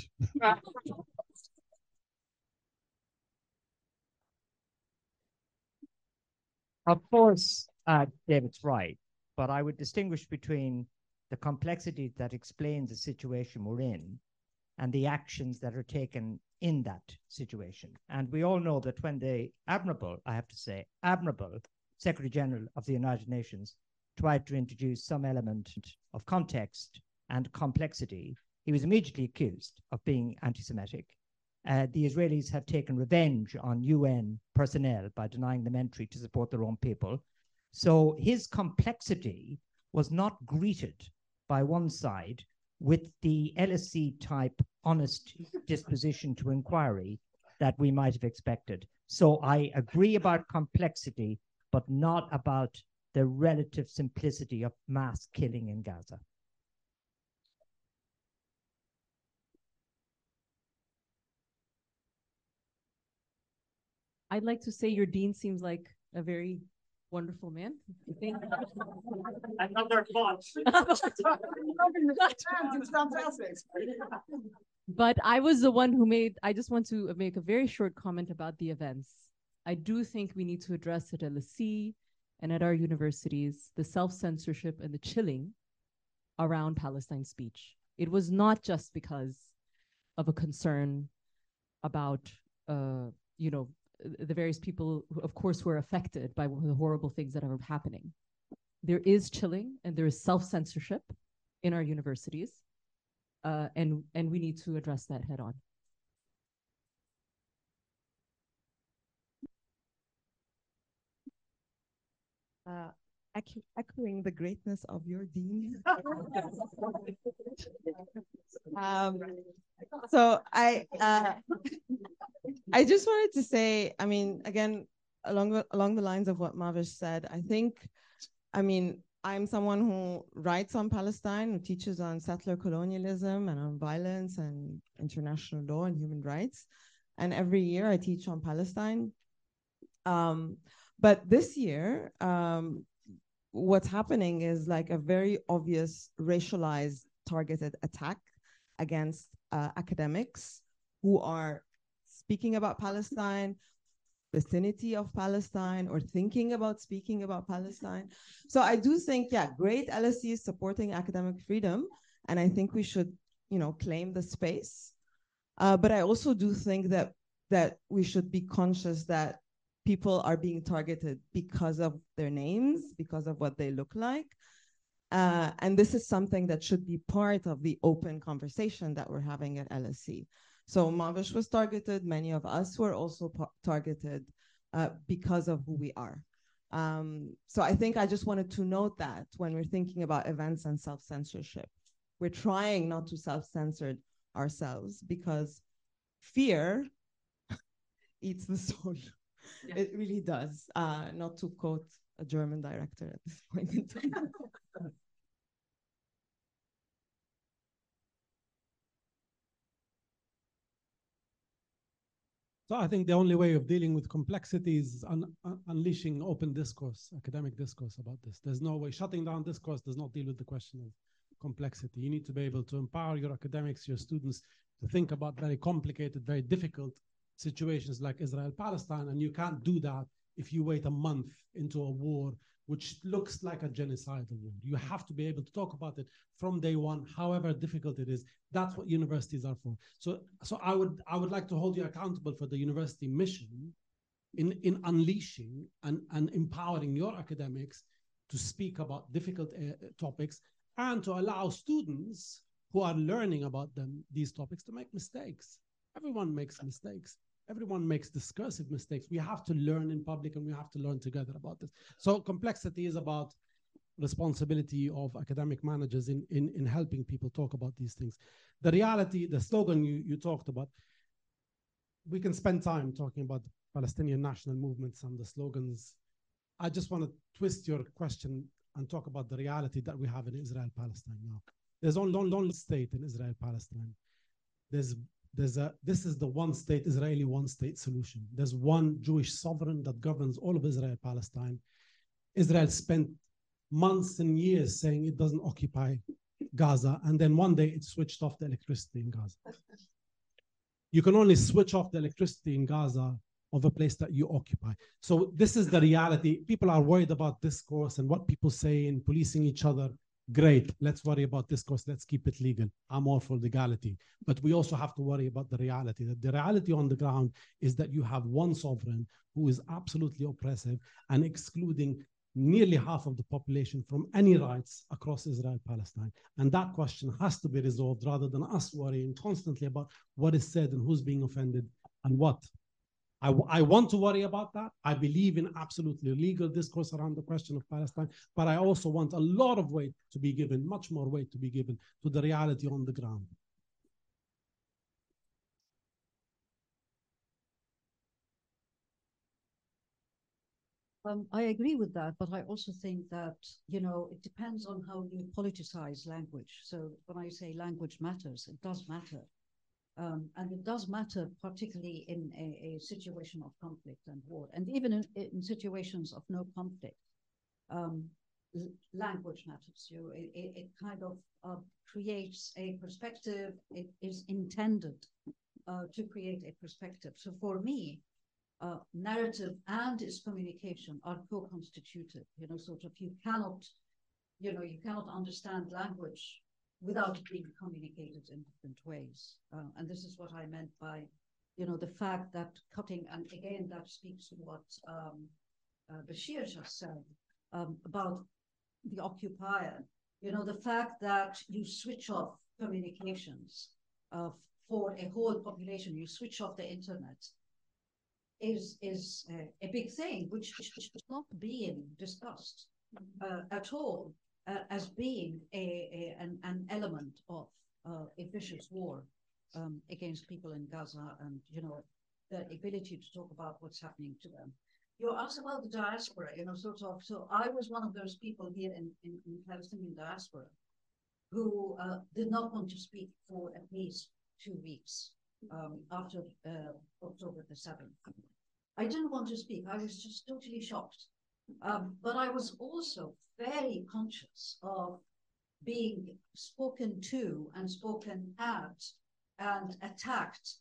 of course, David's right, but I would distinguish between the complexity that explains the situation we're in and the actions that are taken in that situation. And we all know that when the admirable, I have to say, admirable Secretary General of the United Nations tried to introduce some element of context and complexity, he was immediately accused of being anti-Semitic. The Israelis have taken revenge on UN personnel by denying them entry to support their own people. So his complexity was not greeted by one side with the LSE type honest disposition to inquiry that we might have expected. So I agree about complexity, but not about the relative simplicity of mass killing in Gaza. I'd like to say your dean seems like a very wonderful man. Another thought. It's fantastic. But I was the one who I just want to make a very short comment about the events. I do think we need to address at LSE and at our universities the self-censorship and the chilling around Palestine speech. It was not just because of a concern about, the various people, who, of course, were affected by the horrible things that are happening. There is chilling and there is self-censorship in our universities, and we need to address that head on. Echoing the greatness of your dean. So I just wanted to say, I mean, again, along the lines of what Mavish said, I'm someone who writes on Palestine, who teaches on settler colonialism and on violence and international law and human rights. And every year I teach on Palestine. But this year, what's happening is like a very obvious racialized targeted attack against academics who are speaking about Palestine, vicinity of Palestine, or thinking about speaking about Palestine. So I do think, yeah, great, LSE is supporting academic freedom, and I think we should, claim the space. But I also do think that we should be conscious that people are being targeted because of their names, because of what they look like. And this is something that should be part of the open conversation that we're having at LSE. So Mavish was targeted. Many of us were also targeted because of who we are. So I think I just wanted to note that when we're thinking about events and self-censorship, we're trying not to self-censor ourselves because fear eats the soul. Yeah. It really does, not to quote a German director at this point in time. So I think the only way of dealing with complexity is unleashing open discourse, academic discourse about this. There's no way. Shutting down discourse does not deal with the question of complexity. You need to be able to empower your academics, your students, to think about very complicated, very difficult situations like Israel-Palestine, and you can't do that if you wait a month into a war which looks like a genocidal war. You have to be able to talk about it from day one, however difficult it is. That's what universities are for. So I would like to hold you accountable for the university mission in unleashing and empowering your academics to speak about difficult topics and to allow students who are learning about these topics to make mistakes. Everyone makes mistakes. Everyone makes discursive mistakes. We have to learn in public and we have to learn together about this. So complexity is about responsibility of academic managers in helping people talk about these things. The reality, the slogan you talked about, we can spend time talking about the Palestinian national movements and the slogans. I just want to twist your question and talk about the reality that we have in Israel-Palestine now. There's only state in Israel-Palestine. This is the one state, Israeli one state solution. There's one Jewish sovereign that governs all of Israel-Palestine. Israel spent months and years saying it doesn't occupy Gaza, and then one day it switched off the electricity in Gaza. You can only switch off the electricity in Gaza of a place that you occupy. So this is the reality. People are worried about discourse and what people say and policing each other. Great, let's worry about discourse, let's keep it legal. I'm all for legality. But we also have to worry about the reality. That the reality on the ground is that you have one sovereign who is absolutely oppressive and excluding nearly half of the population from any rights across Israel-Palestine. And that question has to be resolved rather than us worrying constantly about what is said and who's being offended and what. I want to worry about that. I believe in absolutely legal discourse around the question of Palestine, but I also want a lot of weight to be given, much more weight to be given to the reality on the ground. I agree with that, but I also think that, you know, it depends on how you politicize language. So when I say language matters, it does matter. And it does matter, particularly in a situation of conflict and war, and even in situations of no conflict. Language matters. It kind of creates a perspective. It is intended to create a perspective. So for me, narrative and its communication are co-constituted. You know, sort of you cannot understand language without it being communicated in different ways. And this is what I meant by, you know, the fact that cutting, and again, that speaks to what Bashir just said about the occupier. You know, the fact that you switch off communications for a whole population, you switch off the internet, is a big thing, which is not being discussed at all. As being an element of a vicious war against people in Gaza, and, you know, the ability to talk about what's happening to them. You asked about the diaspora, you know, sort of. So I was one of those people here in Palestinian diaspora who did not want to speak for at least 2 weeks after October the 7th. I didn't want to speak. I was just totally shocked. But I was also very conscious of being spoken to and spoken at and attacked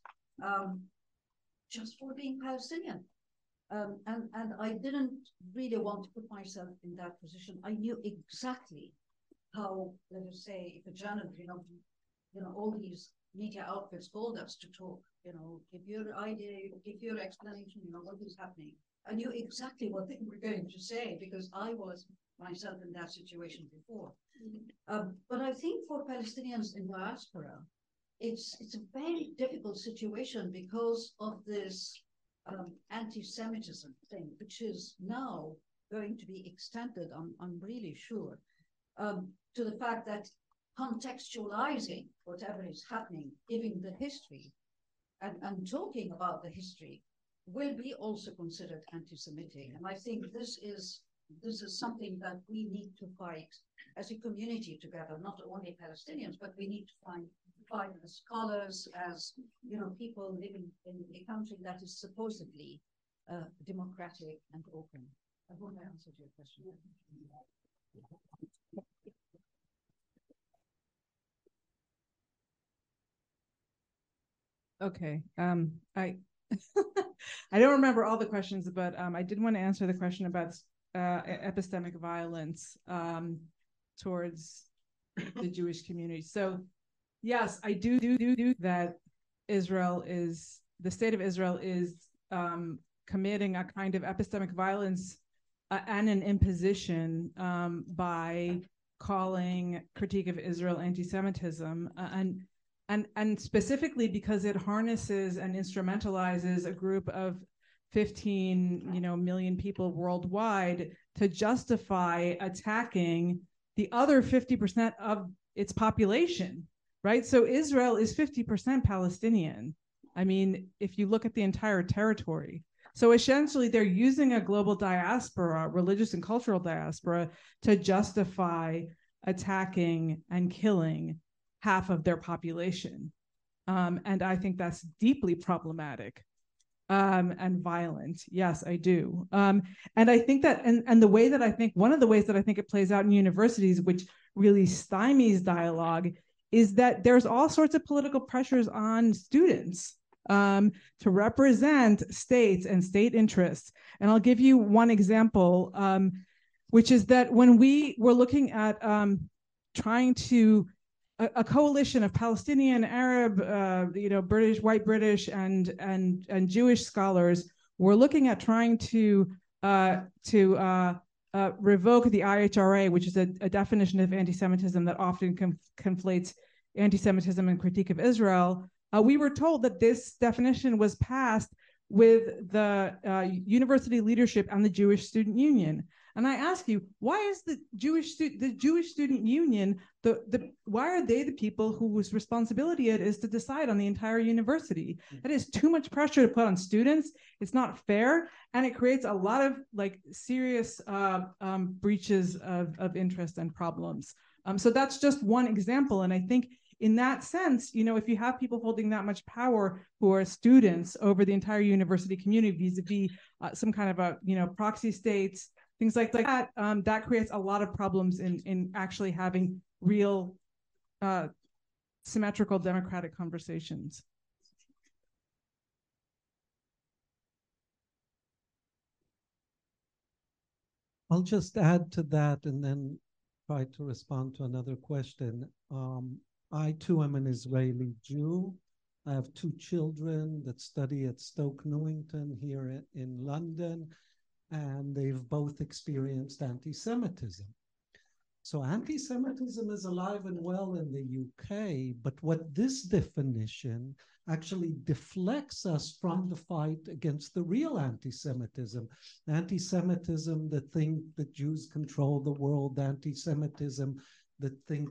just for being Palestinian. And I didn't really want to put myself in that position. I knew exactly how, let us say, if a journalist, you know, all these media outfits called us to talk, you know, give your idea, give your explanation, you know, what is happening. I knew exactly what they were going to say because I was myself in that situation before. But I think for Palestinians in diaspora, it's a very difficult situation because of this anti-Semitism thing, which is now going to be extended, I'm really sure, to the fact that contextualizing whatever is happening, giving the history and talking about the history will be also considered anti-Semitic. And I think this is something that we need to fight as a community together, not only Palestinians, but we need to fight as scholars, as, you know, people living in a country that is supposedly democratic and open. I hope I answered your question. Okay. I don't remember all the questions, but I did want to answer the question about epistemic violence towards the Jewish community. So, yes, I do that. The state of Israel is committing a kind of epistemic violence and an imposition by calling critique of Israel anti-Semitism, and specifically because it harnesses and instrumentalizes a group of 15, million people worldwide to justify attacking the other 50% of its population, right? So Israel is 50% Palestinian. I mean, if you look at the entire territory. So essentially, they're using a global diaspora, religious and cultural diaspora, to justify attacking and killing half of their population. And I think that's deeply problematic and violent. Yes, I do. And I think that, and the way that I think, one of the ways that I think it plays out in universities, which really stymies dialogue, is that there's all sorts of political pressures on students to represent states and state interests. And I'll give you one example, which is that when we were looking at trying to a coalition of Palestinian, Arab, British, white British, and Jewish scholars were looking at trying to revoke the IHRA, which is a definition of anti-Semitism that often conflates anti-Semitism and critique of Israel. We were told that this definition was passed with the university leadership and the Jewish Student Union. And I ask you, why is the Jewish Student Union why are they the people whose responsibility it is to decide on the entire university? That is too much pressure to put on students. It's not fair, and it creates a lot of like serious breaches of interest and problems. So that's just one example, and I think in that sense, you know, if you have people holding that much power who are students over the entire university community vis-a-vis some kind of a, you know, proxy states, things like that, that creates a lot of problems in actually having real symmetrical democratic conversations. I'll just add to that and then try to respond to another question. I too am an Israeli Jew. I have 2 children that study at Stoke Newington here in London, and they've both experienced anti-Semitism. So anti-Semitism is alive and well in the UK, but what this definition actually deflects us from the fight against the real anti-Semitism. Anti-Semitism that think that Jews control the world, anti-Semitism that think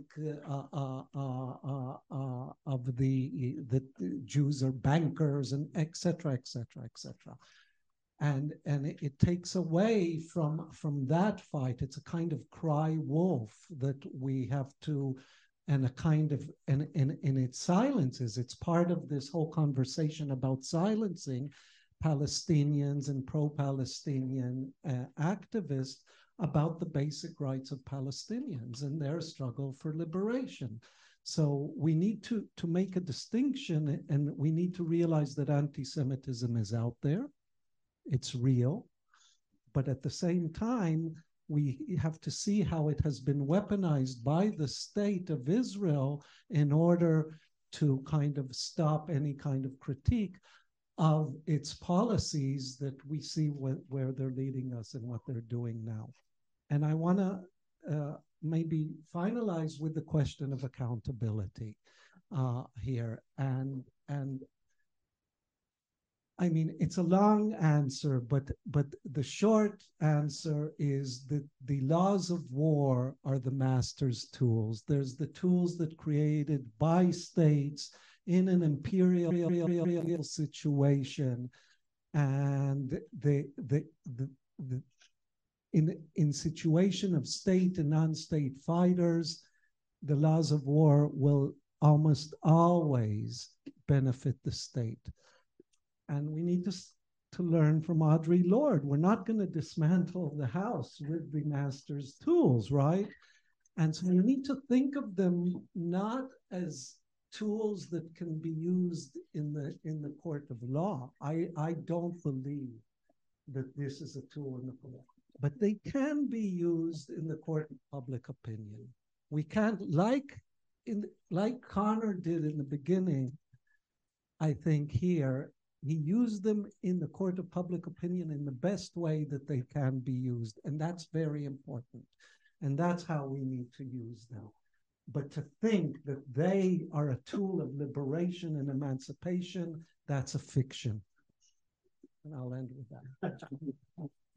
that Jews are bankers, and et cetera, et cetera, et cetera. And it takes away from that fight. It's a kind of cry wolf that we have to, and a kind of, and it silences. It's part of this whole conversation about silencing Palestinians and pro-Palestinian activists about the basic rights of Palestinians and their struggle for liberation. So we need to make a distinction, and we need to realize that anti-Semitism is out there. It's real. But at the same time, we have to see how it has been weaponized by the state of Israel in order to kind of stop any kind of critique of its policies that we see where they're leading us and what they're doing now. And I want to maybe finalize with the question of accountability here. And I mean, it's a long answer, but the short answer is that the laws of war are the master's tools. There's the tools that created by states in an imperial situation, and in situation of state and non-state fighters, the laws of war will almost always benefit the state. And we need to learn from Audre Lorde. We're not going to dismantle the house with the master's tools, right? And so we need to think of them not as tools that can be used in the court of law. I don't believe that this is a tool in the court, but they can be used in the court of public opinion. We can't, like Connor did in the beginning, I think here, he used them in the court of public opinion in the best way that they can be used. And that's very important. And that's how we need to use them. But to think that they are a tool of liberation and emancipation, that's a fiction. And I'll end with that.